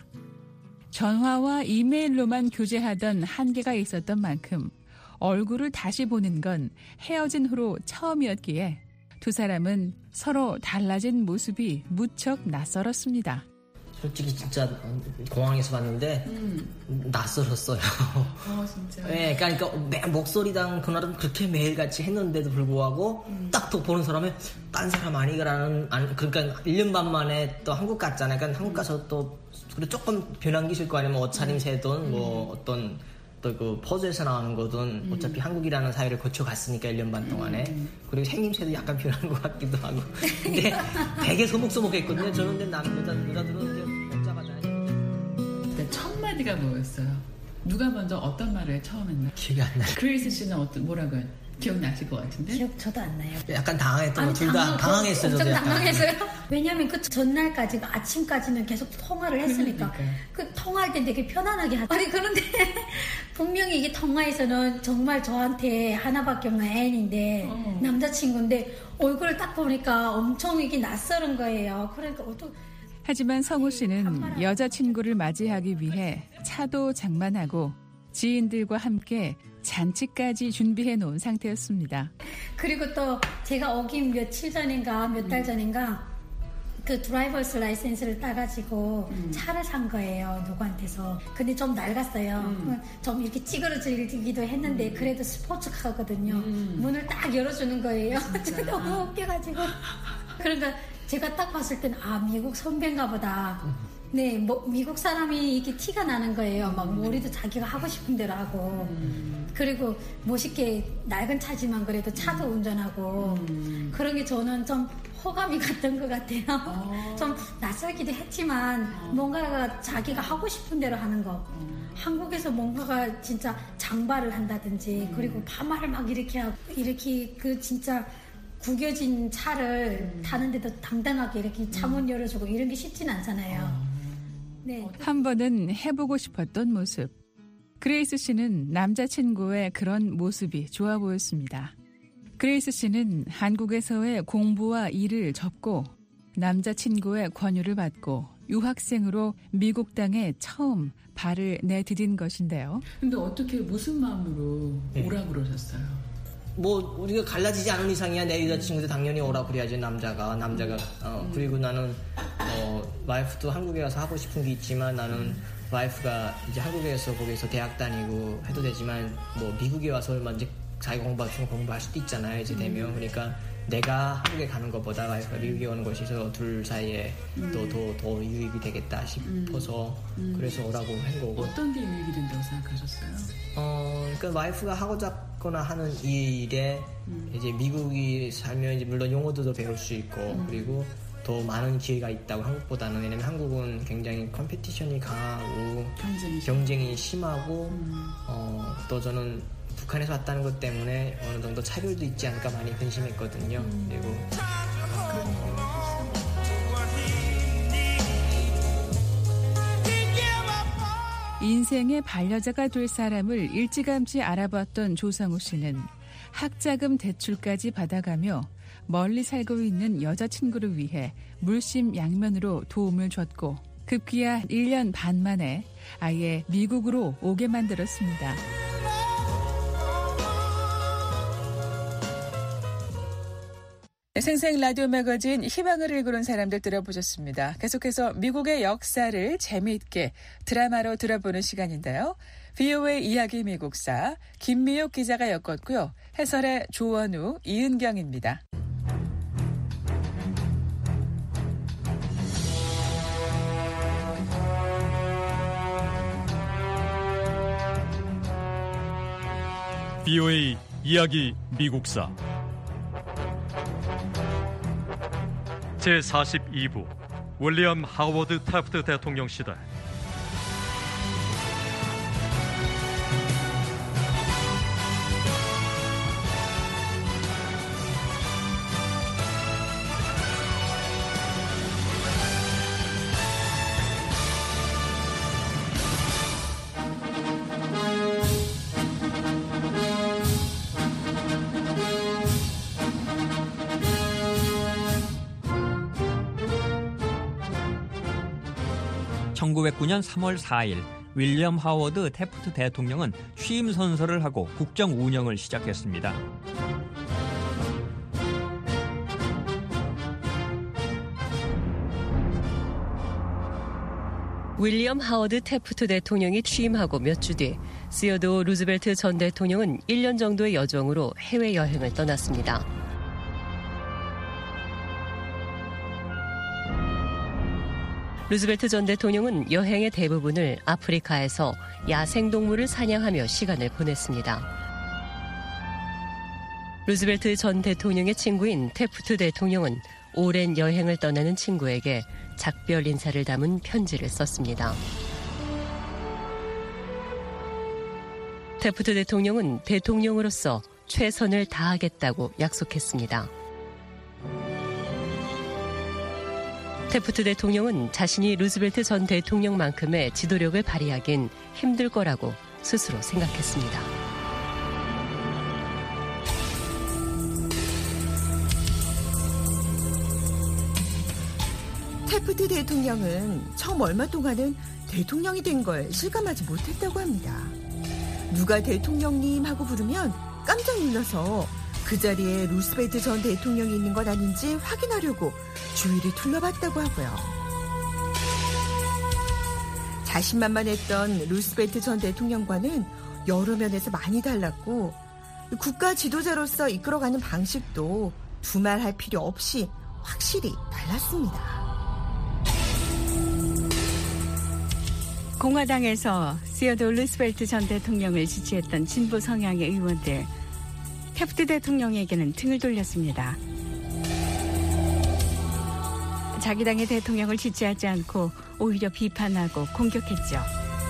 전화와 이메일로만 교제하던 한계가 있었던 만큼 얼굴을 다시 보는 건 헤어진 후로 처음이었기에 두 사람은 서로 달라진 모습이 무척 낯설었습니다. 솔직히 진짜 공항에서 봤는데 낯설었어요. 진짜. 네, 그러니까 목소리랑 그날은 그렇게 매일같이 했는데도 불구하고 딱 또 보는 사람이 딴 사람 아니라는, 그러니까 1년 반 만에 또 한국 갔잖아요. 그러니까 한국 가서 또 조금 변한 게 있을 거 아니면 옷차림새든 뭐 어떤 또 그 포즈에서 나오는 거든 어차피 한국이라는 사회를 거쳐갔으니까 1년 반 동안에. 그리고 생김새도 약간 변한 것 같기도 하고. 근데 되게 소목소목했거든요. 저는 근데 여자들은 복잡하잖아요. 첫 마디가 뭐였어요? 누가 먼저 어떤 말을 처음 했나? 기억이 안 나요. 그레이스 씨는 뭐라고요? 기억나실 것 같은데? 기억 저도 안 나요. 약간 당황했던 거 둘 다 당황했어요. 엄청 저도 약간. 당황했어요. 왜냐하면 그 전날까지 아침까지는 계속 통화를 했으니까 그 통화할 때 되게 편안하게 하죠. 아니 그런데 분명히 이게 통화에서는 정말 저한테 하나밖에 없는 애인인데 남자친구인데 얼굴을 딱 보니까 엄청 이게 낯설은 거예요. 그러니까 하지만 성우 씨는 여자친구를 맞이하기 위해 차도 장만하고 지인들과 함께 잔치까지 준비해 놓은 상태였습니다. 그리고 또 제가 오기 며칠 전인가 몇 달 전인가 그 드라이버스 라이센스를 따가지고 차를 산 거예요. 누구한테서. 근데 좀 낡았어요. 좀 이렇게 찌그러지기도 했는데 그래도 스포츠카거든요. 문을 딱 열어주는 거예요. 너무 웃겨가지고. 그러니까 제가 딱 봤을 때는 미국 선배인가 보다. 네, 미국 사람이 이렇게 티가 나는 거예요. 막 머리도 자기가 하고 싶은 대로 하고. 그리고 멋있게 낡은 차지만 그래도 차도 운전하고. 그런 게 저는 좀 호감이 갔던 것 같아요. 좀 낯설기도 했지만 뭔가가 자기가 하고 싶은 대로 하는 거. 한국에서 뭔가가 진짜 장발을 한다든지 그리고 파마를 막 이렇게 하고 이렇게 그 진짜 구겨진 차를 타는데도 당당하게 이렇게 차문 열어주고 이런 게 쉽진 않잖아요. 네. 한 번은 해보고 싶었던 모습. 그레이스 씨는 남자친구의 그런 모습이 좋아 보였습니다. 그레이스 씨는 한국에서의 공부와 일을 접고 남자친구의 권유를 받고 유학생으로 미국 땅에 처음 발을 내디딘 것인데요. 근데 어떻게 무슨 마음으로 오라고 그러셨어요? 우리가 갈라지지 않은 이상이야 내 여자친구도 당연히 오라고 그래야지 남자가 그리고 나는 와이프도 한국에 가서 하고 싶은 게 있지만 나는 와이프가 이제 한국에서 거기서 대학 다니고 해도 되지만 미국에 와서 먼저 자기 공부할 수도 있잖아요 이제 되면. 그러니까 내가 한국에 가는 것보다 와이프가 미국에 오는 것이 둘 사이에 더 유익이 되겠다 싶어서 그래서 오라고 한 거고. 어떤 게 유익이 된다고 생각하셨어요? 그러니까 와이프가 하고자 하는 이 일에 이제 미국이 살면 이제 물론 영어도 더 배울 수 있고 그리고 더 많은 기회가 있다고 한국보다는. 왜냐면 한국은 굉장히 컴피티션이 강하고 경쟁이 심하고 또 저는 북한에서 왔다는 것 때문에 어느 정도 차별도 있지 않을까 많이 근심했거든요. 그리고 인생의 반려자가 될 사람을 일찌감치 알아봤던 조상우 씨는 학자금 대출까지 받아가며 멀리 살고 있는 여자친구를 위해 물심양면으로 도움을 줬고 급기야 1년 반 만에 아예 미국으로 오게 만들었습니다. 생생 라디오 매거진 희망을 일구는 사람들 들어보셨습니다. 계속해서 미국의 역사를 재미있게 드라마로 들어보는 시간인데요. VOA 이야기 미국사 김미옥 기자가 엮었고요. 해설의 조원우, 이은경입니다. VOA 이야기 미국사 제42부 윌리엄 하워드 태프트 대통령 시대. 1909년 3월 4일 윌리엄 하워드 태프트 대통령은 취임 선서를 하고 국정 운영을 시작했습니다. 윌리엄 하워드 태프트 대통령이 취임하고 몇 주 뒤 시어도어 루즈벨트 전 대통령은 1년 정도의 여정으로 해외여행을 떠났습니다. 루즈벨트 전 대통령은 여행의 대부분을 아프리카에서 야생동물을 사냥하며 시간을 보냈습니다. 루즈벨트 전 대통령의 친구인 태프트 대통령은 오랜 여행을 떠나는 친구에게 작별 인사를 담은 편지를 썼습니다. 태프트 대통령은 대통령으로서 최선을 다하겠다고 약속했습니다. 태프트 대통령은 자신이 루즈벨트 전 대통령만큼의 지도력을 발휘하긴 힘들 거라고 스스로 생각했습니다. 태프트 대통령은 처음 얼마 동안은 대통령이 된 걸 실감하지 못했다고 합니다. 누가 대통령님 하고 부르면 깜짝 놀라서 그 자리에 루스벨트 전 대통령이 있는 건 아닌지 확인하려고 주위를 둘러봤다고 하고요. 자신만만했던 루스벨트 전 대통령과는 여러 면에서 많이 달랐고 국가 지도자로서 이끌어가는 방식도 두말할 필요 없이 확실히 달랐습니다. 공화당에서 시어도어 루스벨트 전 대통령을 지지했던 진보 성향의 의원들, 태프트 대통령에게는 등을 돌렸습니다. 자기 당의 대통령을 지지하지 않고 오히려 비판하고 공격했죠.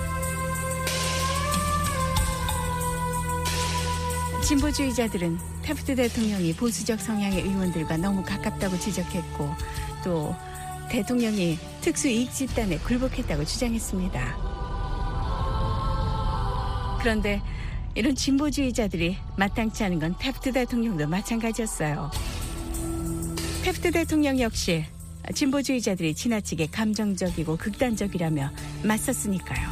진보주의자들은 태프트 대통령이 보수적 성향의 의원들과 너무 가깝다고 지적했고 또 대통령이 특수이익 집단에 굴복했다고 주장했습니다. 그런데 이런 진보주의자들이 마땅치 않은 건 태프트 대통령도 마찬가지였어요. 태프트 대통령 역시 진보주의자들이 지나치게 감정적이고 극단적이라며 맞섰으니까요.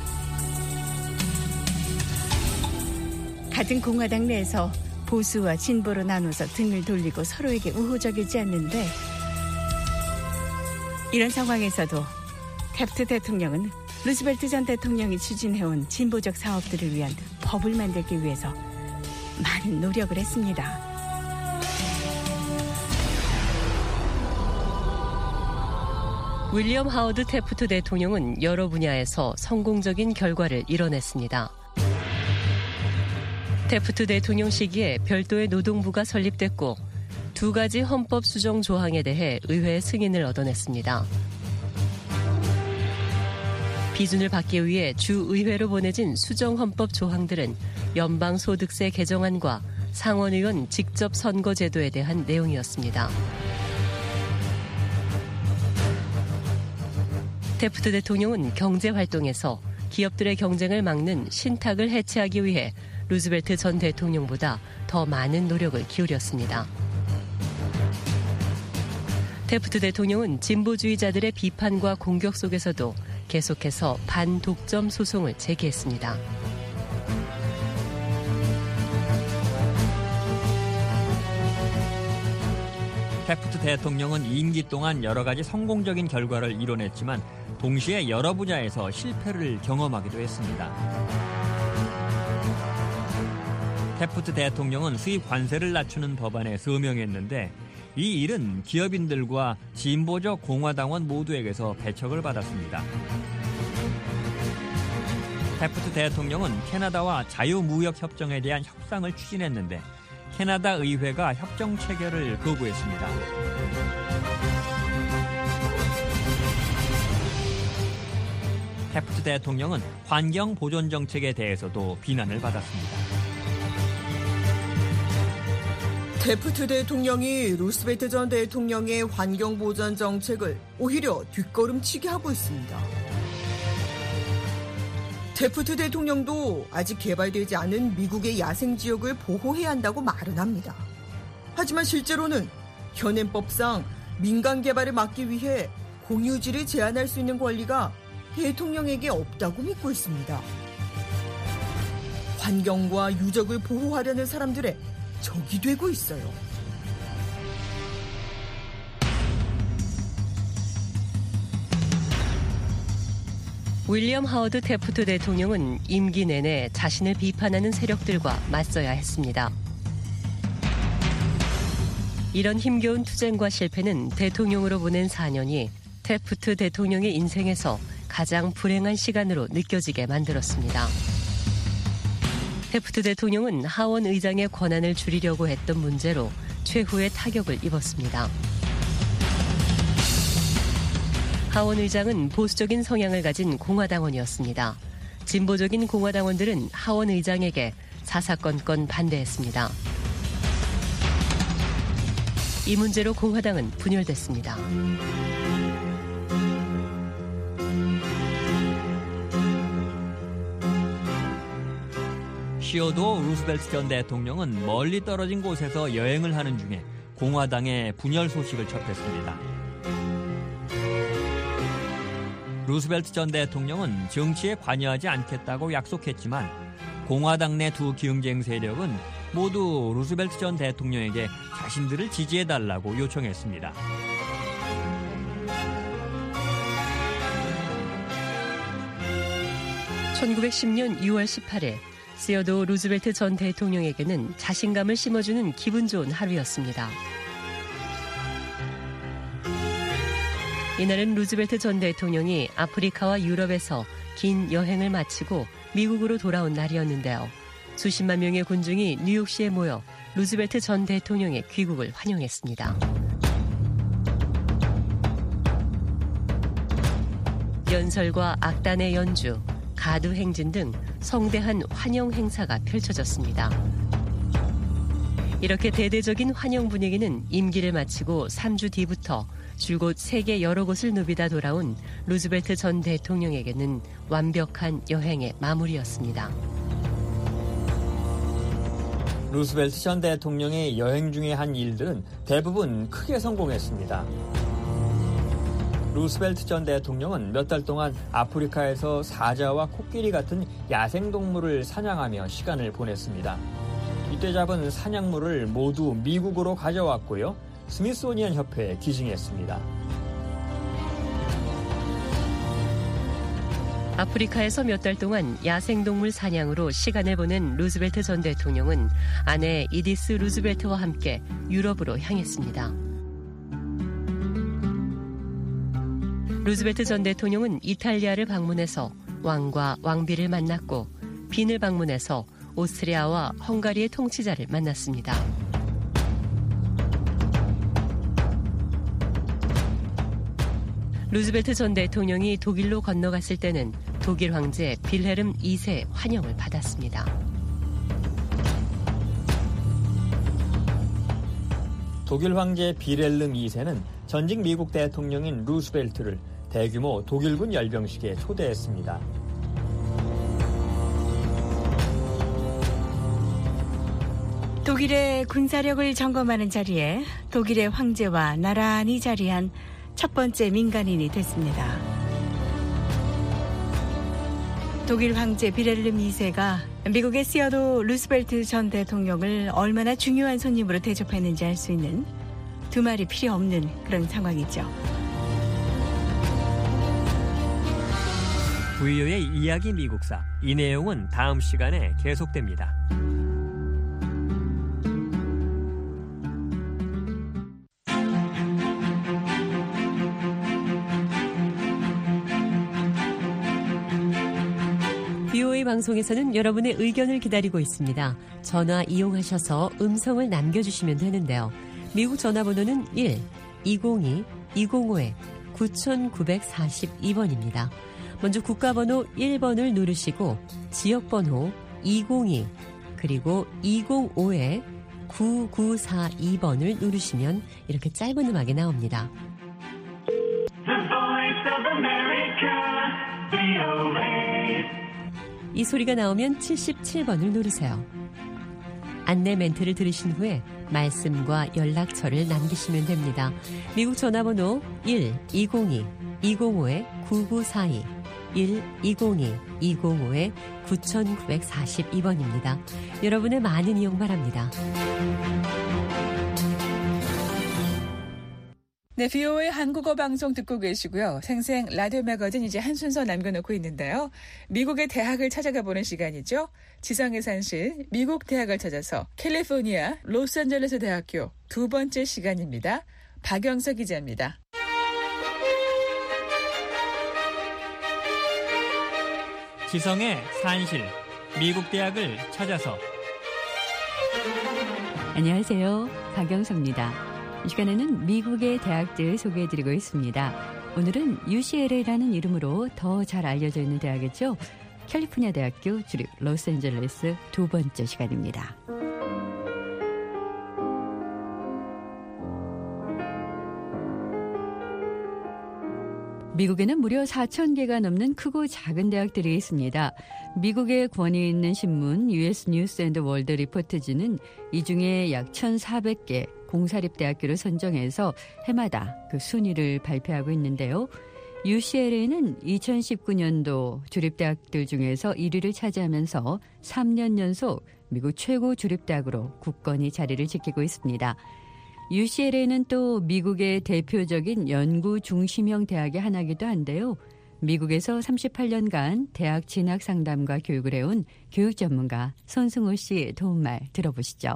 같은 공화당 내에서 보수와 진보로 나눠서 등을 돌리고 서로에게 우호적이지 않는데 이런 상황에서도 태프트 대통령은 루즈벨트 전 대통령이 추진해온 진보적 사업들을 위한 법을 만들기 위해서 많은 노력을 했습니다. 윌리엄 하워드 태프트 대통령은 여러 분야에서 성공적인 결과를 이뤄냈습니다. 태프트 대통령 시기에 별도의 노동부가 설립됐고 2가지 헌법 수정 조항에 대해 의회의 승인을 얻어냈습니다. 비준을 받기 위해 주의회로 보내진 수정 헌법 조항들은 연방소득세 개정안과 상원의원 직접 선거 제도에 대한 내용이었습니다. 태프트 대통령은 경제활동에서 기업들의 경쟁을 막는 신탁을 해체하기 위해 루즈벨트 전 대통령보다 더 많은 노력을 기울였습니다. 태프트 대통령은 진보주의자들의 비판과 공격 속에서도 계속해서 반독점 소송을 제기했습니다. 태프트 대통령은 임기 동안 여러 가지 성공적인 결과를 이뤄냈지만 동시에 여러 분야에서 실패를 경험하기도 했습니다. 태프트 대통령은 수입 관세를 낮추는 법안에 서명했는데 이 일은 기업인들과 진보적 공화당원 모두에게서 배척을 받았습니다. 태프트 대통령은 캐나다와 자유무역협정에 대한 협상을 추진했는데 캐나다 의회가 협정 체결을 거부했습니다. 태프트 대통령은 환경 보존 정책에 대해서도 비난을 받았습니다. 태프트 대통령이 루스벨트 전 대통령의 환경보전 정책을 오히려 뒷걸음치게 하고 있습니다. 태프트 대통령도 아직 개발되지 않은 미국의 야생지역을 보호해야 한다고 말은 합니다. 하지만 실제로는 현행법상 민간 개발을 막기 위해 공유지를 제한할 수 있는 권리가 대통령에게 없다고 믿고 있습니다. 환경과 유적을 보호하려는 사람들의 적이 되고 있어요. 윌리엄 하워드 태프트 대통령은 임기 내내 자신을 비판하는 세력들과 맞서야 했습니다. 이런 힘겨운 투쟁과 실패는 대통령으로 보낸 4년이 태프트 대통령의 인생에서 가장 불행한 시간으로 느껴지게 만들었습니다. 태프트 대통령은 하원 의장의 권한을 줄이려고 했던 문제로 최후의 타격을 입었습니다. 하원 의장은 보수적인 성향을 가진 공화당원이었습니다. 진보적인 공화당원들은 하원 의장에게 사사건건 반대했습니다. 이 문제로 공화당은 분열됐습니다. 시어도어 루스벨트 전 대통령은 멀리 떨어진 곳에서 여행을 하는 중에 공화당의 분열 소식을 접했습니다. 루스벨트 전 대통령은 정치에 관여하지 않겠다고 약속했지만 공화당 내 두 경쟁 세력은 모두 루스벨트 전 대통령에게 자신들을 지지해달라고 요청했습니다. (1910년 6월 18일) 시어도어 루즈벨트 전 대통령에게는 자신감을 심어주는 기분 좋은 하루였습니다. 이날은 루즈벨트 전 대통령이 아프리카와 유럽에서 긴 여행을 마치고 미국으로 돌아온 날이었는데요. 수십만 명의 군중이 뉴욕시에 모여 루즈벨트 전 대통령의 귀국을 환영했습니다. 연설과 악단의 연주, 가두 행진 등 성대한 환영 행사가 펼쳐졌습니다. 이렇게 대대적인 환영 분위기는 임기를 마치고 3주 뒤부터 줄곧 세계 여러 곳을 누비다 돌아온 루즈벨트 전 대통령에게는 완벽한 여행의 마무리였습니다. 루스벨트 전 대통령의 여행 중에 한 일들은 대부분 크게 성공했습니다. 루스벨트 전 대통령은 몇 달 동안 아프리카에서 사자와 코끼리 같은 야생동물을 사냥하며 시간을 보냈습니다. 이때 잡은 사냥물을 모두 미국으로 가져왔고요. 스미소니언 협회에 기증했습니다. 아프리카에서 몇 달 동안 야생동물 사냥으로 시간을 보낸 루즈벨트 전 대통령은 아내 이디스 루즈벨트와 함께 유럽으로 향했습니다. 루즈벨트 전 대통령은 이탈리아를 방문해서 왕과 왕비를 만났고 빈을 방문해서 오스트리아와 헝가리의 통치자를 만났습니다. 루즈벨트 전 대통령이 독일로 건너갔을 때는 독일 황제 빌헤름 2세 환영을 받았습니다. 독일 황제 빌헬름 2세는 전직 미국 대통령인 루스벨트를 대규모 독일군 열병식에 초대했습니다. 독일의 군사력을 점검하는 자리에 독일의 황제와 나란히 자리한 첫 번째 민간인이 됐습니다. 독일 황제 빌헬름 2세가 미국의 시어도어 루스벨트 전 대통령을 얼마나 중요한 손님으로 대접했는지 알 수 있는 두 말이 필요 없는 그런 상황이죠. VO의 이야기 미국사, 이 내용은 다음 시간에 계속됩니다. VOA 방송에서는 여러분의 의견을 기다리고 있습니다. 전화 이용하셔서 음성을 남겨주시면 되는데요. 미국 전화번호는 1-202-205-9942번입니다. 먼저 국가번호 1번을 누르시고 지역번호 202 그리고 205-9942번을 누르시면 이렇게 짧은 음악이 나옵니다. 이 소리가 나오면 77번을 누르세요. 안내 멘트를 들으신 후에 말씀과 연락처를 남기시면 됩니다. 미국 전화번호 1-202-205-9942 1-202-205-9942번입니다. 여러분의 많은 이용 바랍니다. 네, VOA 한국어 방송 듣고 계시고요. 생생 라디오 매거진 이제 한 순서 남겨놓고 있는데요. 미국의 대학을 찾아가 보는 시간이죠. 지성의 산실, 미국 대학을 찾아서 캘리포니아 로스앤젤레스 대학교 두 번째 시간입니다. 박영석 기자입니다. 지성의 산실, 미국 대학을 찾아서. 안녕하세요. 박영석입니다. 이 시간에는 미국의 대학들 소개해드리고 있습니다. 오늘은 UCLA라는 이름으로 더 잘 알려져 있는 대학이죠. 캘리포니아 대학교 주립 로스앤젤레스 두 번째 시간입니다. 미국에는 무려 4,000개가 넘는 크고 작은 대학들이 있습니다. 미국의 권위 있는 신문 US 뉴스 앤드 월드 리포트지는 이 중에 약 1,400개 공사립대학교를 선정해서 해마다 그 순위를 발표하고 있는데요. UCLA는 2019년도 주립대학들 중에서 1위를 차지하면서 3년 연속 미국 최고 주립대학으로 굳건히 자리를 지키고 있습니다. UCLA는 또 미국의 대표적인 연구 중심형 대학의 하나이기도 한데요. 미국에서 38년간 대학 진학 상담과 교육을 해온 교육 전문가 손승호 씨 도움말 들어보시죠.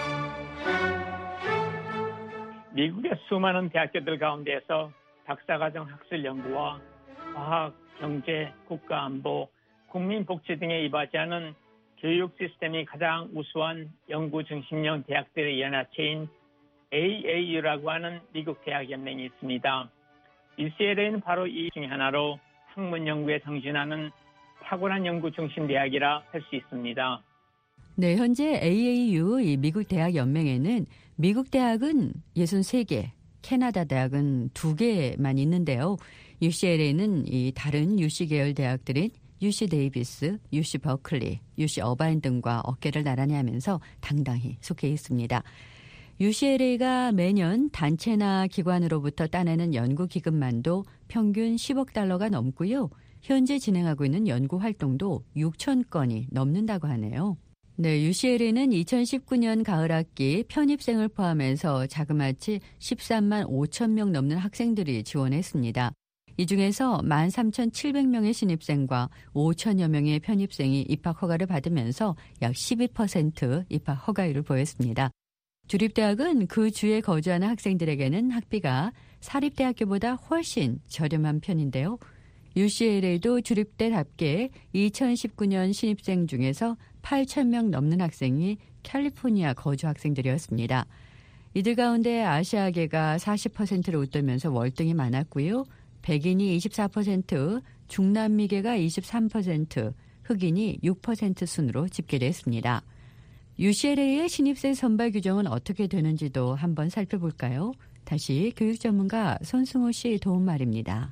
미국의 수많은 대학교들 가운데에서 박사과정 학술 연구와 과학, 경제, 국가안보, 국민복지 등에 이바지하는 교육 시스템이 가장 우수한 연구 중심형 대학들의 연합체인 AAU라고 하는 미국 대학 연맹이 있습니다. UCLA는 바로 이 중에 하나로 학문 연구에 정진하는 탁월한 연구 중심 대학이라 할 수 있습니다. 네, 현재 AAU 이 미국 대학 연맹에는 미국 대학은 63개, 캐나다 대학은 2개만 있는데요. UCLA는 이 다른 UC 계열 대학들인 UC 데이비스, UC 버클리, UC 어바인 등과 어깨를 나란히 하면서 당당히 속해 있습니다. UCLA가 매년 단체나 기관으로부터 따내는 연구 기금만도 평균 10억 달러가 넘고요. 현재 진행하고 있는 연구 활동도 6천 건이 넘는다고 하네요. 네, UCLA는 2019년 가을 학기 편입생을 포함해서 자그마치 13만 5천 명 넘는 학생들이 지원했습니다. 이 중에서 13,700명의 신입생과 5천여 명의 편입생이 입학 허가를 받으면서 약 12% 입학 허가율을 보였습니다. 주립대학은 그 주에 거주하는 학생들에게는 학비가 사립대학교보다 훨씬 저렴한 편인데요. UCLA도 주립대답게 2019년 신입생 중에서 8,000명 넘는 학생이 캘리포니아 거주 학생들이었습니다. 이들 가운데 아시아계가 40%를 웃돌면서 월등히 많았고요. 백인이 24%, 중남미계가 23%, 흑인이 6% 순으로 집계됐습니다. UCLA의 신입생 선발 규정은 어떻게 되는지도 한번 살펴볼까요? 다시 교육 전문가 손승호 씨 도움말입니다.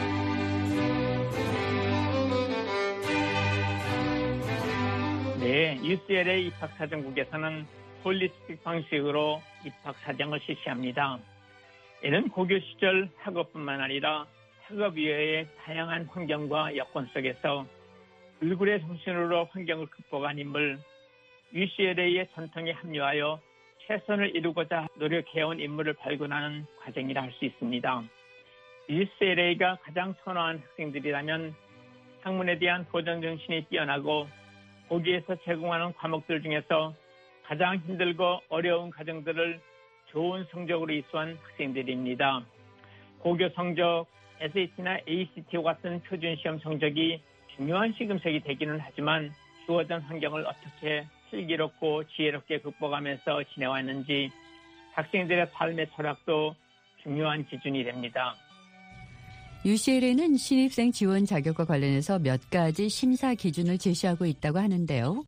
네, UCLA 입학사정국에서는 홀리스틱 방식으로 입학사정을 실시합니다. 이는 고교 시절 학업뿐만 아니라 학업 이외의 다양한 환경과 여건 속에서 불굴의 정신으로 환경을 극복한 인물, UCLA의 전통에 합류하여 최선을 이루고자 노력해온 인물을 발굴하는 과정이라 할 수 있습니다. UCLA가 가장 선호한 학생들이라면 학문에 대한 도전 정신이 뛰어나고 거기에서 제공하는 과목들 중에서 가장 힘들고 어려운 과정들을 좋은 성적으로 이수한 학생들입니다. 고교 성적, SAT나 ACT와 같은 표준시험 성적이 중요한 시금석이 되기는 하지만 주어진 환경을 어떻게 슬기롭고 지혜롭게 극복하면서 지내왔는지 학생들의 삶의 철학도 중요한 기준이 됩니다. UCLA는 신입생 지원 자격과 관련해서 몇 가지 심사 기준을 제시하고 있다고 하는데요.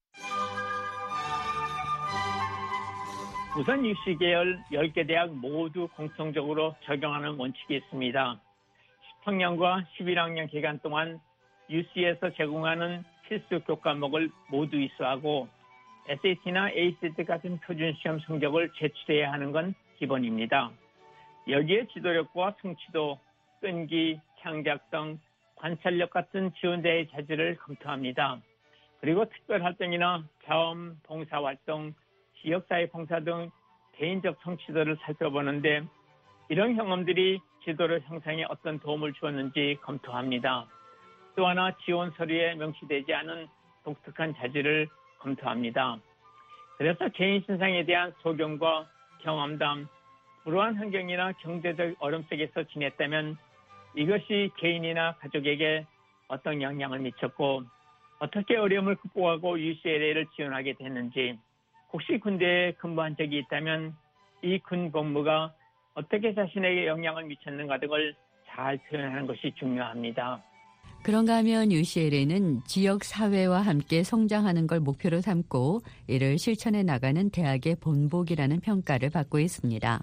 우선 UC 계열 10개 대학 모두 공통적으로 적용하는 원칙이 있습니다. 10학년과 11학년 기간 동안 UC에서 제공하는 필수 교과목을 모두 이수하고 SAT나 ACT 같은 표준시험 성적을 제출해야 하는 건 기본입니다. 여기에 지도력과 성취도, 끈기, 창작성, 관찰력 같은 지원자의 자질을 검토합니다. 그리고 특별활동이나 자원, 봉사활동, 지역사회 봉사 등 개인적 성취도를 살펴보는데 이런 경험들이 지도력 형성에 어떤 도움을 주었는지 검토합니다. 또 하나 지원 서류에 명시되지 않은 독특한 자질을 검토합니다. 그래서 개인 신상에 대한 소견과 경험담, 불우한 환경이나 경제적 어려움 속에서 지냈다면 이것이 개인이나 가족에게 어떤 영향을 미쳤고 어떻게 어려움을 극복하고 UCLA를 지원하게 됐는지, 혹시 군대에 근무한 적이 있다면 이 군 복무가 어떻게 자신에게 영향을 미쳤는가 등을 잘 표현하는 것이 중요합니다. 그런가 하면 UCLA는 지역 사회와 함께 성장하는 걸 목표로 삼고 이를 실천해 나가는 대학의 본보기라는 평가를 받고 있습니다.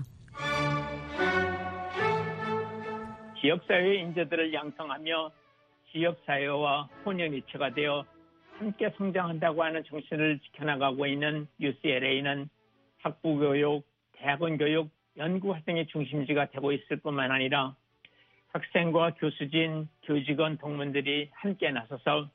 지역사회의 인재들을 양성하며 지역사회와 혼연일체가 되어 함께 성장한다고 하는 정신을 지켜나가고 있는 UCLA는 학부교육, 대학원교육, 연구활동의 중심지가 되고 있을 뿐만 아니라 학생과 교수진, 교직원, 동문들이 함께 나서서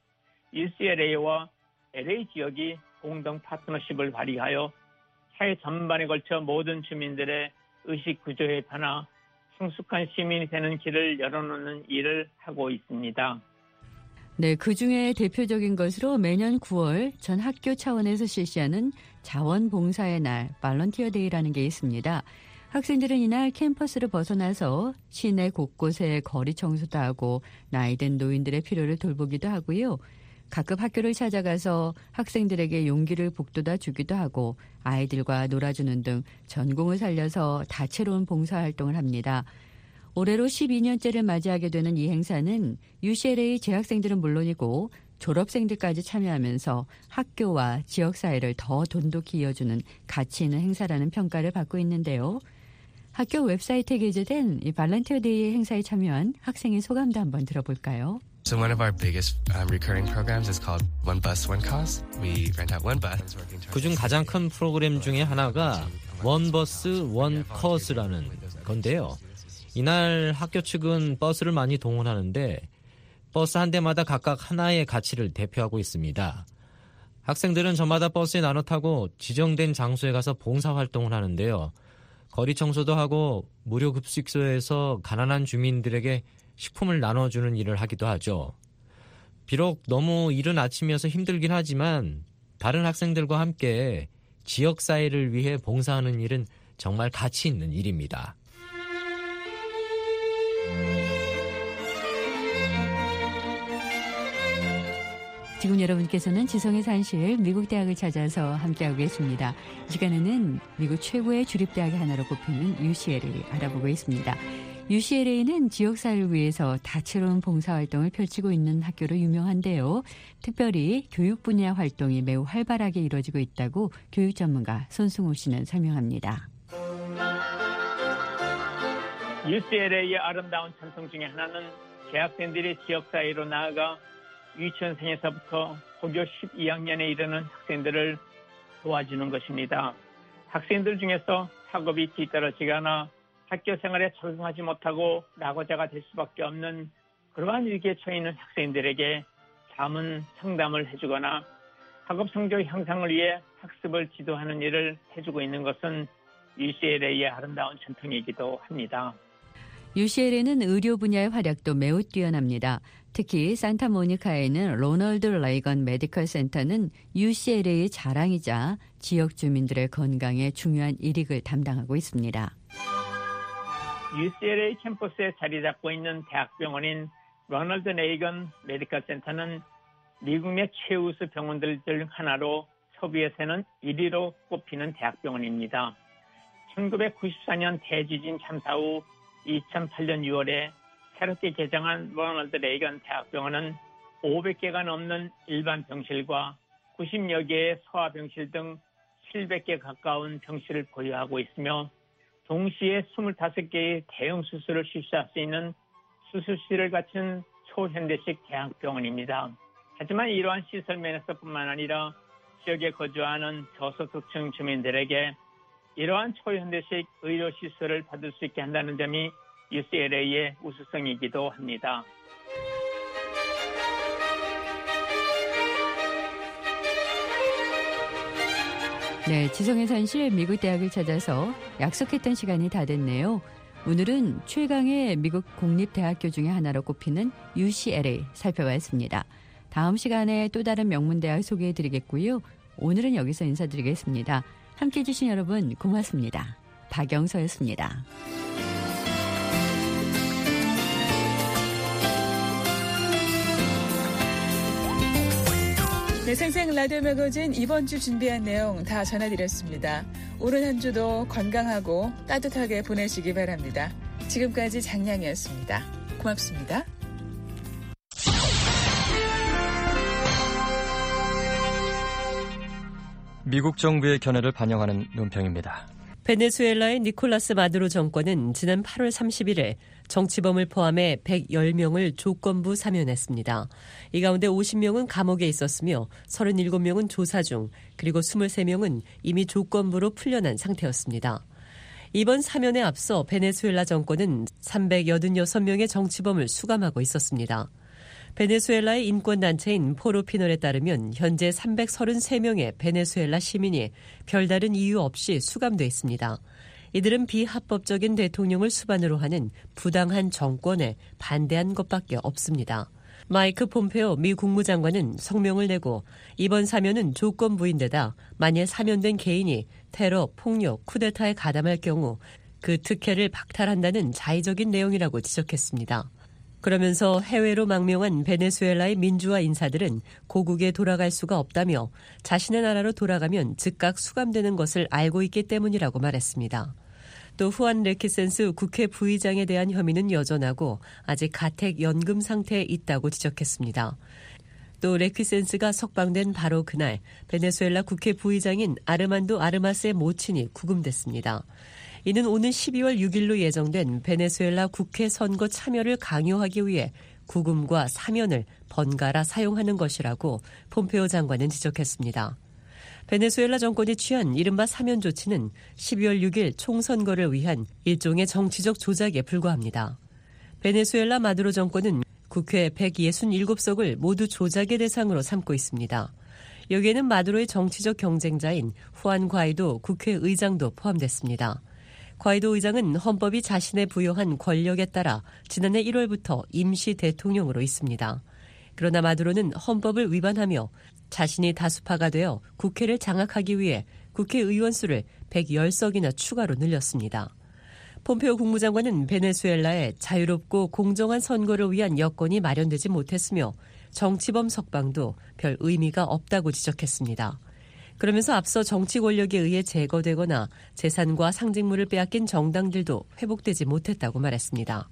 UCLA와 LA 지역이 공동 파트너십을 발휘하여 사회 전반에 걸쳐 모든 주민들의 의식 구조의 변화, 성숙한 시민이 되는 길을 열어놓는 일을 하고 있습니다. 네, 그중에 대표적인 것으로 매년 9월 전 학교 차원에서 실시하는 자원봉사의 날, 발런티어 데이라는 게 있습니다. 학생들은 이날 캠퍼스를 벗어나서 시내 곳곳에 거리 청소도 하고 나이든 노인들의 필요를 돌보기도 하고요. 각급 학교를 찾아가서 학생들에게 용기를 북돋아 주기도 하고 아이들과 놀아주는 등 전공을 살려서 다채로운 봉사활동을 합니다. 올해로 12년째를 맞이하게 되는 이 행사는 UCLA 재학생들은 물론이고 졸업생들까지 참여하면서 학교와 지역사회를 더 돈독히 이어주는 가치 있는 행사라는 평가를 받고 있는데요. 학교 웹사이트에 게재된 이 발런티어 데이 행사에 참여한 학생의 소감도 한번 들어볼까요? So one of our biggest recurring programs is called One Bus, One Cause. We rent out one bus. 그중 가장 큰 프로그램 중에 하나가 원 버스, 원 커스라는 건데요. 이날 학교 측은 버스를 많이 동원하는데 버스 한 대마다 각각 하나의 가치를 대표하고 있습니다. 학생들은 저마다 버스에 나눠 타고 지정된 장소에 가서 봉사활동을 하는데요. 거리 청소도 하고 무료 급식소에서 가난한 주민들에게 식품을 나눠주는 일을 하기도 하죠. 비록 너무 이른 아침이어서 힘들긴 하지만 다른 학생들과 함께 지역사회를 위해 봉사하는 일은 정말 가치 있는 일입니다. 지금 여러분께서는 지성의 산실 미국 대학을 찾아서 함께하고 계십니다. 이 시간에는 미국 최고의 주립대학의 하나로 꼽히는 UCLA 알아보고 있습니다. UCLA는 지역사회를 위해서 다채로운 봉사활동을 펼치고 있는 학교로 유명한데요. 특별히 교육 분야 활동이 매우 활발하게 이루어지고 있다고 교육 전문가 손승호 씨는 설명합니다. UCLA의 아름다운 전통 중에 하나는 재학생들이 지역사회로 나아가 유치원생에서부터 고교 12학년에 이르는 학생들을 도와주는 것입니다. 학생들 중에서 학업이 뒤떨어지거나 학교 생활에 적응하지 못하고 낙오자가 될 수밖에 없는 그러한 위기에 처해 있는 학생들에게 자문 상담을 해주거나 학업 성적 향상을 위해 학습을 지도하는 일을 해주고 있는 것은 UCLA의 아름다운 전통이기도 합니다. UCLA는 의료 분야의 활약도 매우 뛰어납니다. 특히 산타모니카에 있는 로널드 레이건 메디컬 센터는 UCLA의 자랑이자 지역 주민들의 건강에 중요한 일익을 담당하고 있습니다. UCLA 캠퍼스에 자리 잡고 있는 대학병원인 로널드 레이건 메디컬 센터는 미국 내 최우수 병원들 중 하나로 서부에서는 1위로 꼽히는 대학병원입니다. 1994년 대지진 참사 후 2008년 6월에 새롭게 개장한 로널드 레이건 대학병원은 500개가 넘는 일반 병실과 90여 개의 소아병실 등 700개 가까운 병실을 보유하고 있으며 동시에 25개의 대형 수술을 실시할 수 있는 수술실을 갖춘 초현대식 대학병원입니다. 하지만 이러한 시설 면에서뿐만 아니라 지역에 거주하는 저소득층 주민들에게 이러한 초현대식 의료시설을 받을 수 있게 한다는 점이 UCLA의 우수성이기도 합니다. 네, 지성의 산실 미국 대학을 찾아서 약속했던 시간이 다 됐네요. 오늘은 최강의 미국 공립대학교 중에 하나로 꼽히는 UCLA 살펴봤습니다. 다음 시간에 또 다른 명문대학 소개해드리겠고요. 오늘은 여기서 인사드리겠습니다. 함께해 주신 여러분 고맙습니다. 박영서였습니다. 네, 생생 라디오 매거진 이번 주 준비한 내용 다 전해드렸습니다. 오늘 한 주도 건강하고 따뜻하게 보내시기 바랍니다. 지금까지 장량이었습니다. 고맙습니다. 미국 정부의 견해를 반영하는 논평입니다. 베네수엘라의 니콜라스 마두로 정권은 지난 8월 31일 정치범을 포함해 110명을 조건부 사면했습니다. 이 가운데 50명은 감옥에 있었으며 37명은 조사 중, 그리고 23명은 이미 조건부로 풀려난 상태였습니다. 이번 사면에 앞서 베네수엘라 정권은 386명의 정치범을 수감하고 있었습니다. 베네수엘라의 인권단체인 포로피널에 따르면 현재 333명의 베네수엘라 시민이 별다른 이유 없이 수감돼 있습니다. 이들은 비합법적인 대통령을 수반으로 하는 부당한 정권에 반대한 것밖에 없습니다. 마이크 폼페오 미 국무장관은 성명을 내고 이번 사면은 조건부인데다 만일 사면된 개인이 테러, 폭력, 쿠데타에 가담할 경우 그 특혜를 박탈한다는 자의적인 내용이라고 지적했습니다. 그러면서 해외로 망명한 베네수엘라의 민주화 인사들은 고국에 돌아갈 수가 없다며 자신의 나라로 돌아가면 즉각 수감되는 것을 알고 있기 때문이라고 말했습니다. 또 후안 레키센스 국회 부의장에 대한 혐의는 여전하고 아직 가택 연금 상태에 있다고 지적했습니다. 또 레퀴센스가 석방된 바로 그날 베네수엘라 국회 부의장인 아르만도 아르마스의 모친이 구금됐습니다. 이는 오는 12월 6일로 예정된 베네수엘라 국회 선거 참여를 강요하기 위해 구금과 사면을 번갈아 사용하는 것이라고 폼페오 장관은 지적했습니다. 베네수엘라 정권이 취한 이른바 사면 조치는 12월 6일 총선거를 위한 일종의 정치적 조작에 불과합니다. 베네수엘라 마두로 정권은 국회 167석을 모두 조작의 대상으로 삼고 있습니다. 여기에는 마두로의 정치적 경쟁자인 후안 과이도 국회의장도 포함됐습니다. 과이도 의장은 헌법이 자신에 부여한 권력에 따라 지난해 1월부터 임시 대통령으로 있습니다. 그러나 마두로는 헌법을 위반하며 자신이 다수파가 되어 국회를 장악하기 위해 국회의원 수를 110석이나 추가로 늘렸습니다. 폼페오 국무장관은 베네수엘라에 자유롭고 공정한 선거를 위한 여건이 마련되지 못했으며 정치범 석방도 별 의미가 없다고 지적했습니다. 그러면서 앞서 정치 권력에 의해 제거되거나 재산과 상징물을 빼앗긴 정당들도 회복되지 못했다고 말했습니다.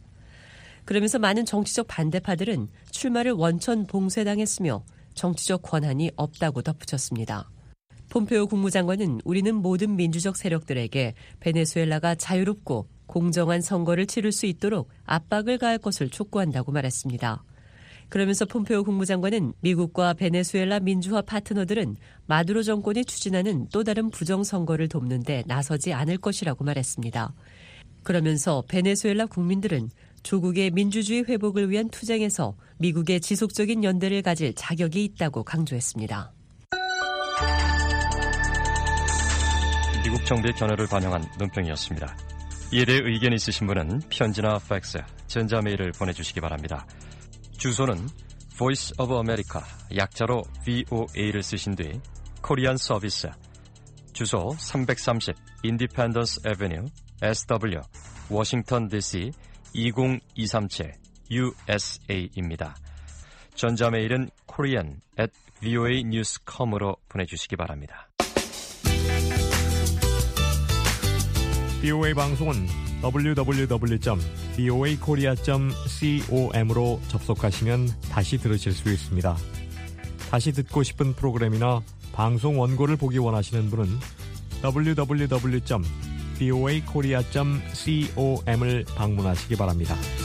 그러면서 많은 정치적 반대파들은 출마를 원천 봉쇄당했으며 정치적 권한이 없다고 덧붙였습니다. 폼페오 국무장관은 우리는 모든 민주적 세력들에게 베네수엘라가 자유롭고 공정한 선거를 치를 수 있도록 압박을 가할 것을 촉구한다고 말했습니다. 그러면서 폼페오 국무장관은 미국과 베네수엘라 민주화 파트너들은 마두로 정권이 추진하는 또 다른 부정선거를 돕는 데 나서지 않을 것이라고 말했습니다. 그러면서 베네수엘라 국민들은 조국의 민주주의 회복을 위한 투쟁에서 미국의 지속적인 연대를 가질 자격이 있다고 강조했습니다. 미국 정부의 견해를 반영한 논평이었습니다. 이에 대해 의견이 있으신 분은 편지나 팩스, 전자메일을 보내주시기 바랍니다. 주소는 Voice of America, 약자로 VOA를 쓰신 뒤 코리안 서비스, 주소 330 Independence Avenue, SW, 워싱턴 DC 20237 USA입니다. 전자메일은 korean@voanews.com으로 보내주시기 바랍니다. BOA 방송은 www.voakorea.com으로 접속하시면 다시 들으실 수 있습니다. 다시 듣고 싶은 프로그램이나 방송 원고를 보기 원하시는 분은 www.voakorea.com을 방문하시기 바랍니다.